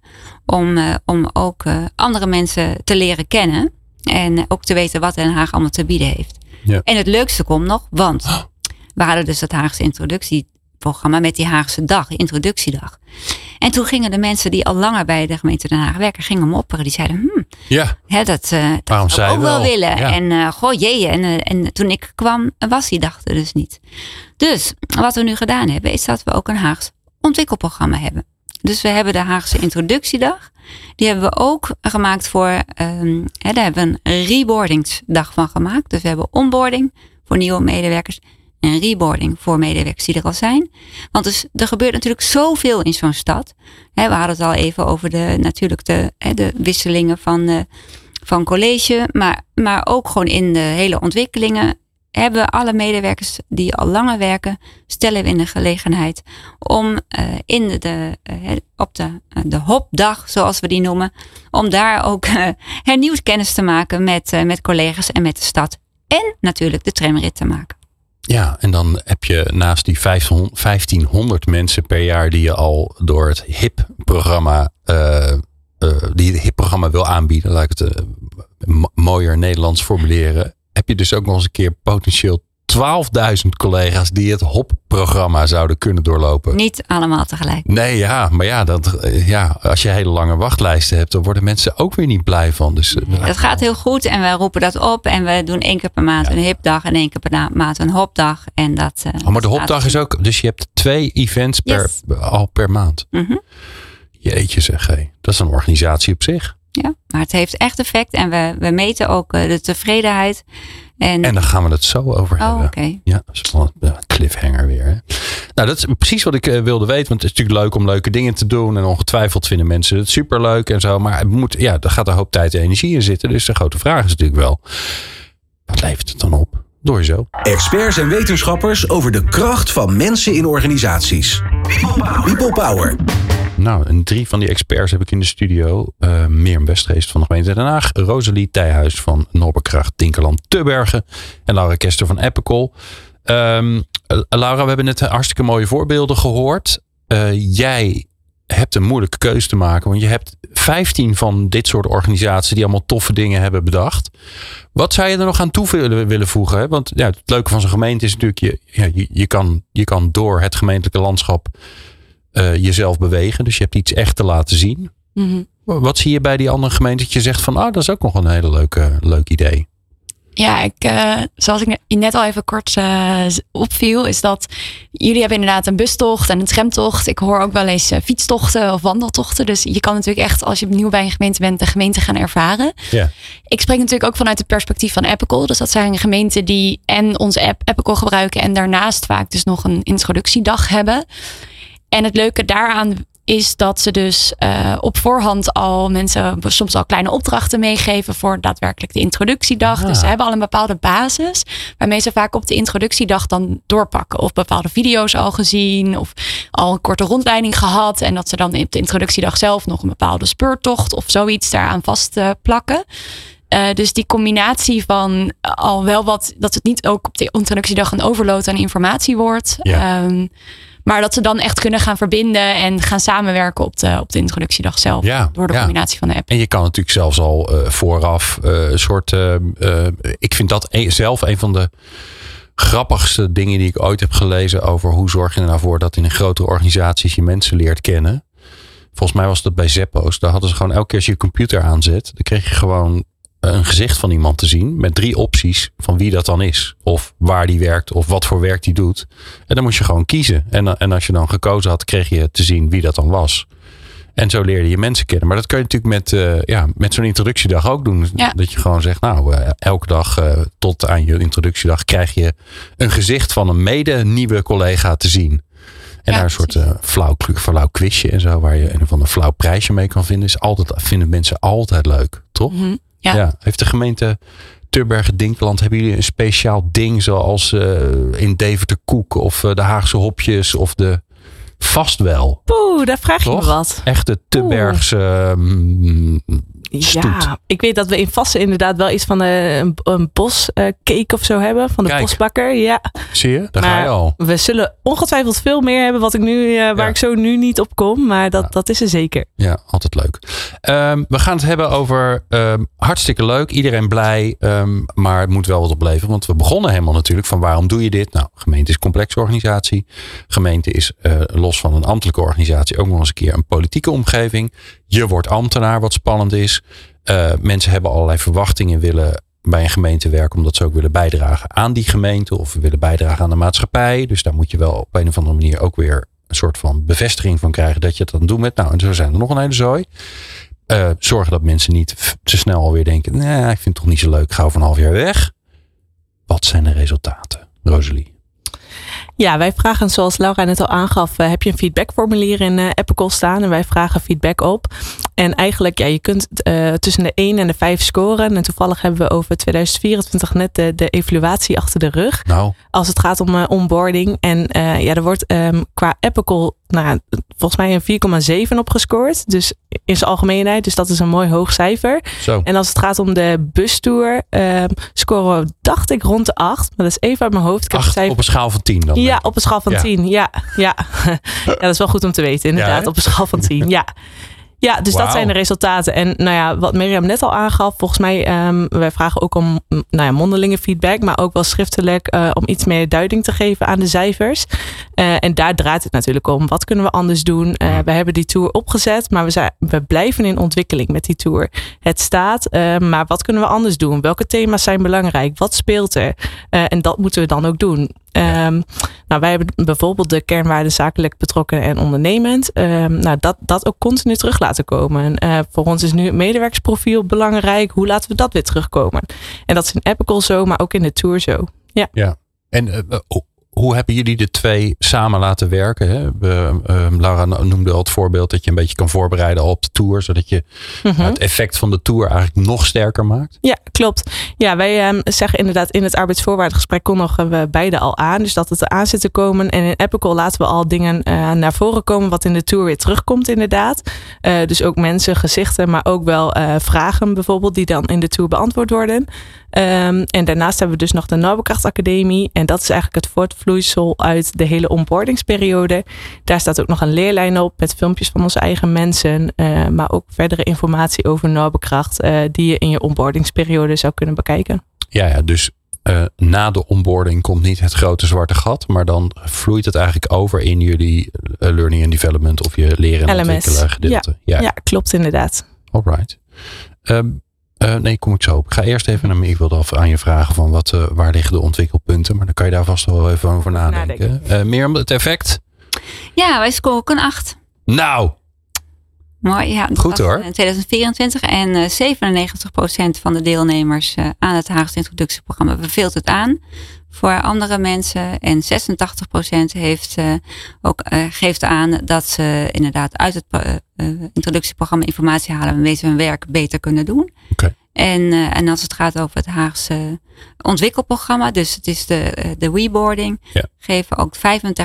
om ook andere mensen te leren kennen. En ook te weten wat Den Haag allemaal te bieden heeft. Ja. En het leukste komt nog, want we hadden dus het Haagse introductieprogramma met die Haagse dag, introductiedag. En toen gingen de mensen die al langer bij de gemeente Den Haag werken, gingen me opperen. Die zeiden, dat zou ik ook wel willen. Ja. En toen ik kwam, was die dag er dus niet. Dus wat we nu gedaan hebben, is dat we ook een Haags ontwikkelprogramma hebben. Dus we hebben de Haagse introductiedag. Die hebben we ook gemaakt voor, daar hebben we een reboardingsdag van gemaakt. Dus we hebben onboarding voor nieuwe medewerkers en reboarding voor medewerkers die er al zijn. Want dus, er gebeurt natuurlijk zoveel in zo'n stad. We hadden het al even over de wisselingen van college. Maar ook gewoon in de hele ontwikkelingen hebben alle medewerkers die al langer werken, stellen we in de gelegenheid om op de hopdag, zoals we die noemen, om daar ook hernieuwd kennis te maken met collega's en met de stad. En natuurlijk de tramrit te maken. Ja, en dan heb je naast die 1500 mensen per jaar die je al door het HIP-programma wil aanbieden, laat ik het mooier Nederlands formuleren, heb je dus ook nog eens een keer potentieel 12.000 collega's die het HOP-programma zouden kunnen doorlopen. Niet allemaal tegelijk. Nee, ja, maar als je hele lange wachtlijsten hebt, dan worden mensen ook weer niet blij van. Dus, Het gaat heel goed en we roepen dat op en we doen 1 keer per maand een hipdag en 1 keer per maand een hopdag. En dat, maar de hopdag is ook, dus je hebt 2 events per maand. Mm-hmm. Jeetje zeg, dat is een organisatie op zich. Ja, maar het heeft echt effect en we meten ook de tevredenheid. En daar gaan we het zo over hebben. Okay. Ja, dat is wel een cliffhanger weer. Hè? Nou, dat is precies wat ik wilde weten. Want het is natuurlijk leuk om leuke dingen te doen. En ongetwijfeld vinden mensen het superleuk en zo. Maar er gaat een hoop tijd en energie in zitten. Dus de grote vraag is natuurlijk wel, wat levert het dan op? Door je zo. Experts en wetenschappers over de kracht van mensen in organisaties. People Power. Nou, en 3 van die experts heb ik in de studio. Mirjam Westgeest van de gemeente Den Haag. Rosalie Thijhuis van Norberkracht Dinkeland Tubbergen. En Laura Kester van Epicol. Laura, we hebben net hartstikke mooie voorbeelden gehoord. Jij hebt een moeilijke keuze te maken. Want je hebt 15 van dit soort organisaties die allemaal toffe dingen hebben bedacht. Wat zou je er nog aan toe willen voegen? Hè? Want het leuke van zo'n gemeente is natuurlijk, je kan door het gemeentelijke landschap jezelf bewegen. Dus je hebt iets echt te laten zien. Mm-hmm. Wat zie je bij die andere gemeenten dat je zegt van, dat is ook nog een hele leuk idee? Ja, zoals ik net al even kort opviel, is dat jullie hebben inderdaad een bustocht en een tramtocht. Ik hoor ook wel eens fietstochten of wandeltochten. Dus je kan natuurlijk echt, als je nieuw bij een gemeente bent, de gemeente gaan ervaren. Yeah. Ik spreek natuurlijk ook vanuit het perspectief van Epicol. Dus dat zijn gemeenten die en onze app Epicol gebruiken en daarnaast vaak dus nog een introductiedag hebben. En het leuke daaraan is dat ze dus op voorhand al mensen soms al kleine opdrachten meegeven voor daadwerkelijk de introductiedag. Dus ze hebben al een bepaalde basis waarmee ze vaak op de introductiedag dan doorpakken. Of bepaalde video's al gezien of al een korte rondleiding gehad. En dat ze dan op de introductiedag zelf nog een bepaalde speurtocht of zoiets daaraan vast plakken. Dus die combinatie van al wel dat het niet ook op de introductiedag een overload aan informatie wordt. Ja. Maar dat ze dan echt kunnen gaan verbinden en gaan samenwerken op de introductiedag zelf. Ja, door de combinatie van de app. En je kan natuurlijk zelfs al vooraf een soort... ik vind dat zelf een van de grappigste dingen die ik ooit heb gelezen over hoe zorg je er nou voor dat in een grotere organisaties je mensen leert kennen. Volgens mij was dat bij Zeppo's. Daar hadden ze gewoon elke keer als je computer aanzet, dan kreeg je gewoon een gezicht van iemand te zien met 3 opties van wie dat dan is. Of waar die werkt of wat voor werk die doet. En dan moest je gewoon kiezen. En als je dan gekozen had, kreeg je te zien wie dat dan was. En zo leerde je mensen kennen. Maar dat kun je natuurlijk met zo'n introductiedag ook doen. Ja. Dat je gewoon zegt, elke dag tot aan je introductiedag krijg je een gezicht van een nieuwe collega te zien. En daar een soort flauw quizje en zo, waar je een of ander flauw prijsje mee kan vinden. Vinden mensen altijd leuk, toch? Mm-hmm. Ja. Heeft de gemeente Tubbergen Dinkeland, hebben jullie een speciaal ding zoals in Deventer Koek of de Haagse Hopjes of de Vast wel? Daar vraag je me wat. Echte Tubbergse stoet. Ja, ik weet dat we in Vassen inderdaad wel iets van een boscake of zo hebben. Van de bosbakker. Ja. Zie je? Daar ga je al. We zullen ongetwijfeld veel meer hebben wat ik nu, waar ik zo nu niet op kom. Maar dat is er zeker. Ja, altijd leuk. We gaan het hebben over hartstikke leuk. Iedereen blij. Maar het moet wel wat opleveren. Want we begonnen helemaal natuurlijk van waarom doe je dit? Nou, gemeente is een complexe organisatie. Gemeente is los van een ambtelijke organisatie ook nog eens een keer een politieke omgeving. Je wordt ambtenaar, wat spannend is. Mensen hebben allerlei verwachtingen, willen bij een gemeente werken omdat ze ook willen bijdragen aan die gemeente of willen bijdragen aan de maatschappij. Dus daar moet je wel op een of andere manier ook weer een soort van bevestiging van krijgen dat je het dan doet met. Nou, en zo zijn er nog een hele zooi. Zorgen dat mensen niet te snel alweer denken, nee, ik vind het toch niet zo leuk, ik ga over een half jaar weg. Wat zijn de resultaten, Rosalie? Ja, wij vragen, zoals Laura net al aangaf, heb je een feedbackformulier in Epicol staan en wij vragen feedback op. En eigenlijk, je kunt tussen de 1 en de 5 scoren. En toevallig hebben we over 2024 net de evaluatie achter de rug. Nou. Als het gaat om onboarding. En er wordt qua Epicol volgens mij een 4,7 op gescoord. Dus in zijn algemeenheid. Dus dat is een mooi hoog cijfer. Zo. En als het gaat om de bustour, scoren we, dacht ik, rond de 8. Maar dat is even uit mijn hoofd. 8 op een schaal van 10 dan? Ja, op een schaal van 10. Ja. Ja, dat is wel goed om te weten. Inderdaad, op een schaal van 10. Ja. Ja, dus dat zijn de resultaten. En wat Mirjam net al aangaf, volgens mij, wij vragen ook om mondelinge feedback, maar ook wel schriftelijk om iets meer duiding te geven aan de cijfers. En daar draait het natuurlijk om. Wat kunnen we anders doen? We hebben die tour opgezet, maar we blijven in ontwikkeling met die tour. Het staat, maar wat kunnen we anders doen? Welke thema's zijn belangrijk? Wat speelt er? En dat moeten we dan ook doen. Wij hebben bijvoorbeeld de kernwaarden zakelijk, betrokken en ondernemend. Dat ook continu terug laten komen. Voor ons is nu het medewerkersprofiel belangrijk. Hoe laten we dat weer terugkomen? En dat is in Epical zo, maar ook in de tour zo. Ja. En hoe hebben jullie de twee samen laten werken? Hè? Laura noemde al het voorbeeld dat je een beetje kan voorbereiden op de tour. Zodat je het effect van de tour eigenlijk nog sterker maakt. Ja, klopt. Ja, wij zeggen inderdaad in het arbeidsvoorwaardengesprek kondigen we beide al aan. Dus dat het eraan zit te komen. En in Epical laten we al dingen naar voren komen wat in de tour weer terugkomt inderdaad. Dus ook mensen, gezichten, maar ook wel vragen bijvoorbeeld die dan in de tour beantwoord worden. En daarnaast hebben we dus nog de Norbekracht Academie. En dat is eigenlijk het voortvloeisel uit de hele onboardingsperiode. Daar staat ook nog een leerlijn op met filmpjes van onze eigen mensen. Maar ook verdere informatie over Norbekracht die je in je onboardingsperiode zou kunnen bekijken. Ja, dus na de onboarding komt niet het grote zwarte gat. Maar dan vloeit het eigenlijk over in jullie learning and development of je leren en ontwikkelen gedeelte. Ja, klopt inderdaad. Alright. Nee, kom ik zo op. Ik ga eerst even naar me. Ik wilde al aan je vragen van waar liggen de ontwikkelpunten. Maar dan kan je daar vast wel even over nadenken. Mirjam, het effect? Ja, wij scoren ook een 8. Nou! Mooi, ja. Goed hoor. In 2024 en 97% van de deelnemers aan het Haagse introductieprogramma beveelt het aan voor andere mensen. En 86% geeft aan dat ze inderdaad uit het introductieprogramma informatie halen waarmee ze hun werk beter kunnen doen. Okay. En als het gaat over het Haagse ontwikkelprogramma, dus het is de WeBoarding, geven ook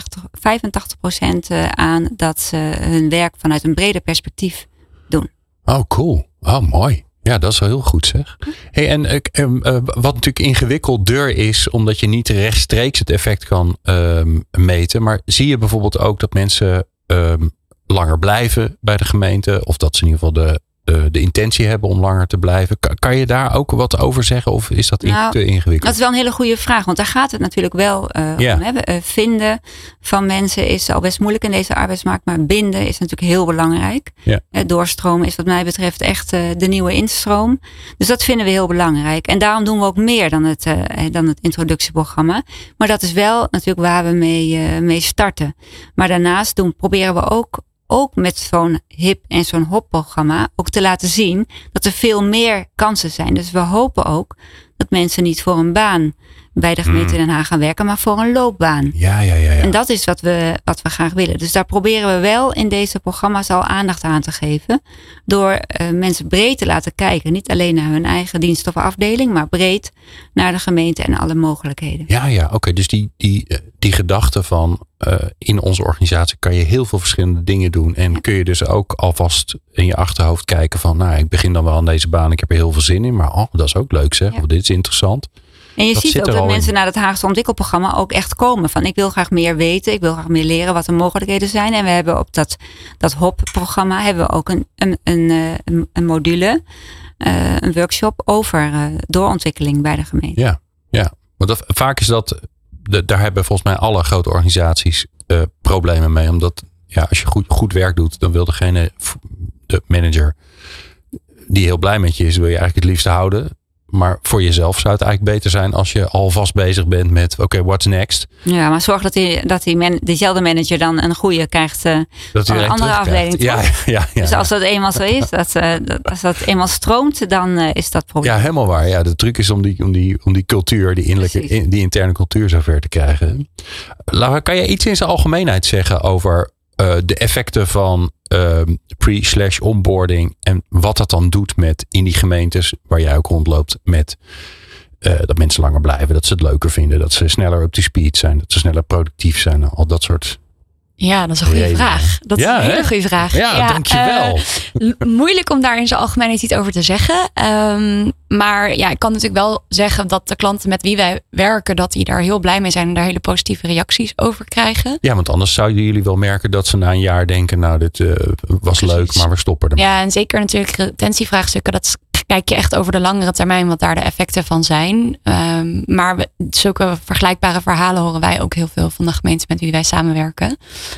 85% aan dat ze hun werk vanuit een breder perspectief doen. Oh, cool. Oh, mooi. Ja, dat is wel heel goed zeg. Hey, en wat natuurlijk ingewikkelder is, omdat je niet rechtstreeks het effect kan meten. Maar zie je bijvoorbeeld ook dat mensen langer blijven bij de gemeente? Of dat ze in ieder geval de intentie hebben om langer te blijven. Kan je daar ook wat over zeggen? Of is dat te ingewikkeld? Dat is wel een hele goede vraag. Want daar gaat het natuurlijk wel om. Vinden van mensen is al best moeilijk in deze arbeidsmarkt. Maar binden is natuurlijk heel belangrijk. Ja. Doorstromen is wat mij betreft echt de nieuwe instroom. Dus dat vinden we heel belangrijk. En daarom doen we ook meer dan het introductieprogramma. Maar dat is wel natuurlijk waar we mee starten. Maar daarnaast proberen we ook met zo'n HIP en zo'n HOP-programma ook te laten zien dat er veel meer kansen zijn. Dus we hopen ook dat mensen niet voor een baan bij de gemeente Den Haag gaan werken, maar voor een loopbaan. Ja. En dat is wat we graag willen. Dus daar proberen we wel in deze programma's al aandacht aan te geven. Door mensen breed te laten kijken. Niet alleen naar hun eigen dienst of afdeling, maar breed naar de gemeente en alle mogelijkheden. Ja. Oké. Dus die gedachte van in onze organisatie kan je heel veel verschillende dingen doen. En kun je dus ook alvast in je achterhoofd kijken van, ik begin dan wel aan deze baan. Ik heb er heel veel zin in. Maar dat is ook leuk zeg. Of dit is interessant. En je ziet ook dat mensen naar het Haagse ontwikkelprogramma ook echt komen. Van ik wil graag meer weten. Ik wil graag meer leren wat de mogelijkheden zijn. En we hebben op dat HOP-programma hebben we ook een module. Een workshop over doorontwikkeling bij de gemeente. Ja. Want vaak is dat, daar hebben volgens mij alle grote organisaties problemen mee. Omdat als je goed werk doet, dan wil de manager die heel blij met je is, wil je eigenlijk het liefst houden. Maar voor jezelf zou het eigenlijk beter zijn als je alvast bezig bent met what's next? Ja, maar zorg dat diezelfde manager dan een goede krijgt van een andere afdeling. Ja. Dus als dat eenmaal zo is, als dat eenmaal stroomt, dan is dat probleem. Ja, helemaal waar. Ja, de truc is om die cultuur, die interne cultuur zover te krijgen. Laura, kan jij iets in zijn algemeenheid zeggen over de effecten van pre/onboarding en wat dat dan doet in die gemeentes waar jij ook rondloopt met dat mensen langer blijven, dat ze het leuker vinden, dat ze sneller up to speed zijn, dat ze sneller productief zijn, al dat soort Ja, dat is een goede vraag. Dat is een hele goede vraag. Ja, dankjewel. Moeilijk om daar in zijn algemeenheid iets over te zeggen. Maar ja, ik kan natuurlijk wel zeggen dat de klanten met wie wij werken, dat die daar heel blij mee zijn en daar hele positieve reacties over krijgen. Ja, want anders zouden jullie wel merken dat ze na een jaar denken, nou, dit was leuk, maar we stoppen ermee. Ja, en zeker natuurlijk retentievraagstukken, dat kijk je echt over de langere termijn wat daar de effecten van zijn. Maar zulke vergelijkbare verhalen horen wij ook heel veel van de gemeenten met wie wij samenwerken.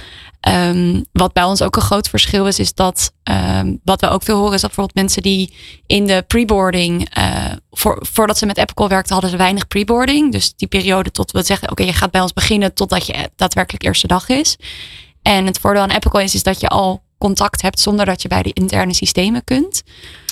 Wat bij ons ook een groot verschil is dat wat we ook veel horen is dat bijvoorbeeld mensen die in de preboarding, voordat ze met Epicol werkten, hadden ze weinig preboarding. Dus die periode tot we zeggen, oké, je gaat bij ons beginnen totdat je daadwerkelijk eerste dag is. En het voordeel aan Epicol is dat je al contact hebt zonder dat je bij de interne systemen kunt.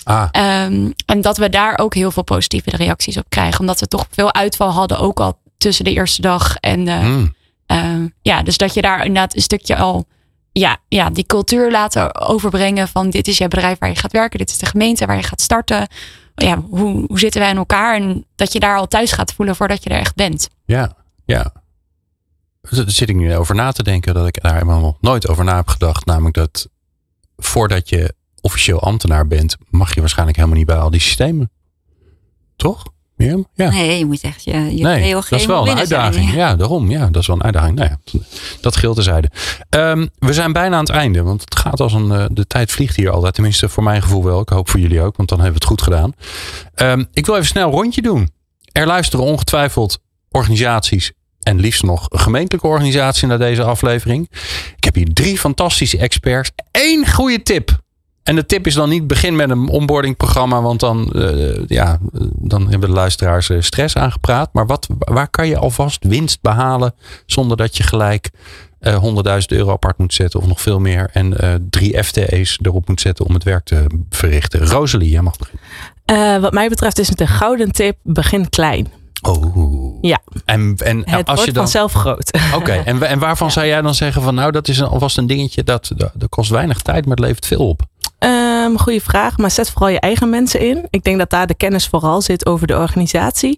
En dat we daar ook heel veel positieve reacties op krijgen. Omdat we toch veel uitval hadden, ook al tussen de eerste dag en dus dat je daar inderdaad een stukje al die cultuur laten overbrengen van dit is jouw bedrijf waar je gaat werken, dit is de gemeente waar je gaat starten. Ja, hoe zitten wij in elkaar? En dat je daar al thuis gaat voelen voordat je er echt bent. Ja. Daar zit ik nu over na te denken dat ik daar helemaal nog nooit over na heb gedacht. Namelijk dat voordat je officieel ambtenaar bent, mag je waarschijnlijk helemaal niet bij al die systemen. Toch? Ja. Nee, je moet echt je dat is wel een uitdaging. Zijn, ja, daarom. Ja, dat is wel een uitdaging. Nou ja, dat geldt terzijde. We zijn bijna aan het einde. Want het gaat als de tijd vliegt hier altijd. Tenminste, voor mijn gevoel wel. Ik hoop voor jullie ook. Want dan hebben we het goed gedaan. Ik wil even snel een rondje doen. Er luisteren ongetwijfeld organisaties. En liefst nog gemeentelijke organisaties naar deze aflevering. Ik heb hier 3 fantastische experts. 1 goede tip. En de tip is dan niet begin met een onboardingprogramma. Want dan hebben de luisteraars stress aangepraat. Maar waar kan je alvast winst behalen zonder dat je gelijk €100.000 apart moet zetten of nog veel meer. En 3 FTE's erop moet zetten om het werk te verrichten. Rosalie, jij mag beginnen. Wat mij betreft is het een gouden tip. Begin klein. Oh. Ja. En het als wordt je dan vanzelf groot. Oké. En waarvan zou jij dan zeggen van nou dat is alvast een dingetje dat kost weinig tijd, maar het levert veel op? Goeie vraag, maar zet vooral je eigen mensen in. Ik denk dat daar de kennis vooral zit over de organisatie.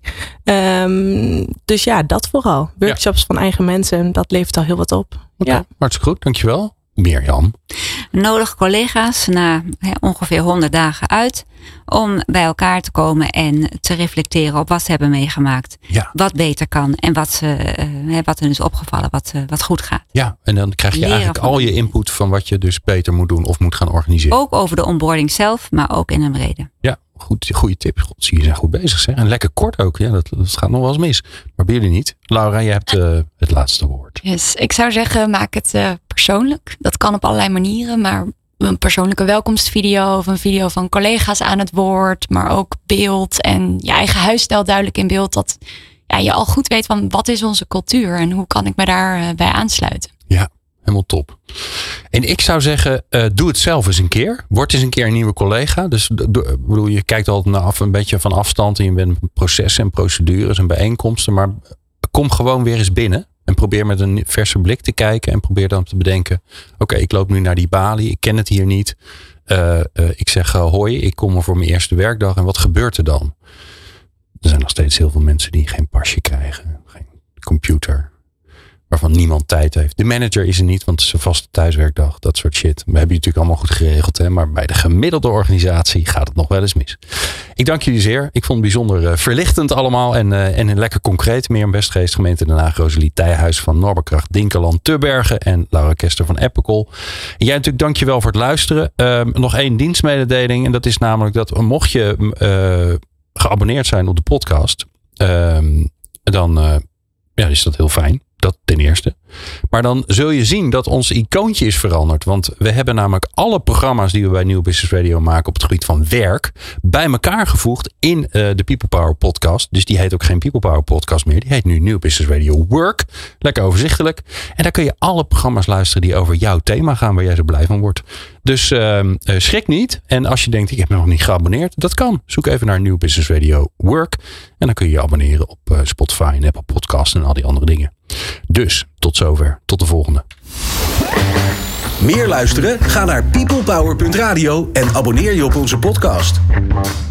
Dus ja, dat vooral. Workshops van eigen mensen, dat levert al heel wat op. Okay. Ja. Hartstikke goed, dankjewel. Mirjam. Nodig collega's na ongeveer 100 dagen uit om bij elkaar te komen en te reflecteren op wat ze hebben meegemaakt. Ja. Wat beter kan en wat er is opgevallen, wat goed gaat. Ja, en dan krijg je eigenlijk al je input van wat je dus beter moet doen of moet gaan organiseren. Ook over de onboarding zelf, maar ook in een brede. Ja, goede tip. God, zie je zijn goed bezig. Zeg. En lekker kort ook. Ja, dat gaat nog wel eens mis. Maar bij jullie niet. Laura, je hebt het laatste woord. Yes, ik zou zeggen, maak het persoonlijk. Dat kan op allerlei manieren, maar een persoonlijke welkomstvideo of een video van collega's aan het woord, maar ook beeld en je eigen huisstijl duidelijk in beeld, dat je al goed weet van wat is onze cultuur en hoe kan ik me daarbij aansluiten. Ja, helemaal top. En ik zou zeggen, doe het zelf eens een keer. Word eens een keer een nieuwe collega. Dus je kijkt altijd naar een beetje van afstand en je bent processen en procedures en bijeenkomsten, maar kom gewoon weer eens binnen. En probeer met een verse blik te kijken. En probeer dan te bedenken. Oké, ik loop nu naar die balie. Ik ken het hier niet. Ik zeg hoi. Ik kom er voor mijn eerste werkdag. En wat gebeurt er dan? Er zijn nog steeds heel veel mensen die geen pasje krijgen. Geen computer. Waarvan niemand tijd heeft. De manager is er niet. Want het is een vaste thuiswerkdag. Dat soort shit. We hebben natuurlijk allemaal goed geregeld. Hè? Maar bij de gemiddelde organisatie gaat het nog wel eens mis. Ik dank jullie zeer. Ik vond het bijzonder verlichtend allemaal. En lekker concreet. Mirjam Westgeest, gemeente Den Haag. Rosalie Thijhuis van Norberkracht Dinkeland Tubbergen. En Laura Kester van Epicol. En jij natuurlijk dankjewel voor het luisteren. Nog 1 dienstmededeling. En dat is namelijk dat mocht je geabonneerd zijn op de podcast. Dan is dat heel fijn. Dat ten eerste. Maar dan zul je zien dat ons icoontje is veranderd. Want we hebben namelijk alle programma's die we bij Nieuw Business Radio maken op het gebied van werk bij elkaar gevoegd in de People Power podcast. Dus die heet ook geen People Power podcast meer. Die heet nu Nieuw Business Radio Work. Lekker overzichtelijk. En daar kun je alle programma's luisteren die over jouw thema gaan waar jij zo blij van wordt. Dus schrik niet. En als je denkt ik heb me nog niet geabonneerd. Dat kan. Zoek even naar Nieuw Business Radio Work. En dan kun je je abonneren op Spotify en Apple Podcasts en al die andere dingen. Dus tot zover. Tot de volgende. Meer luisteren? Ga naar peoplepower.radio en abonneer je op onze podcast.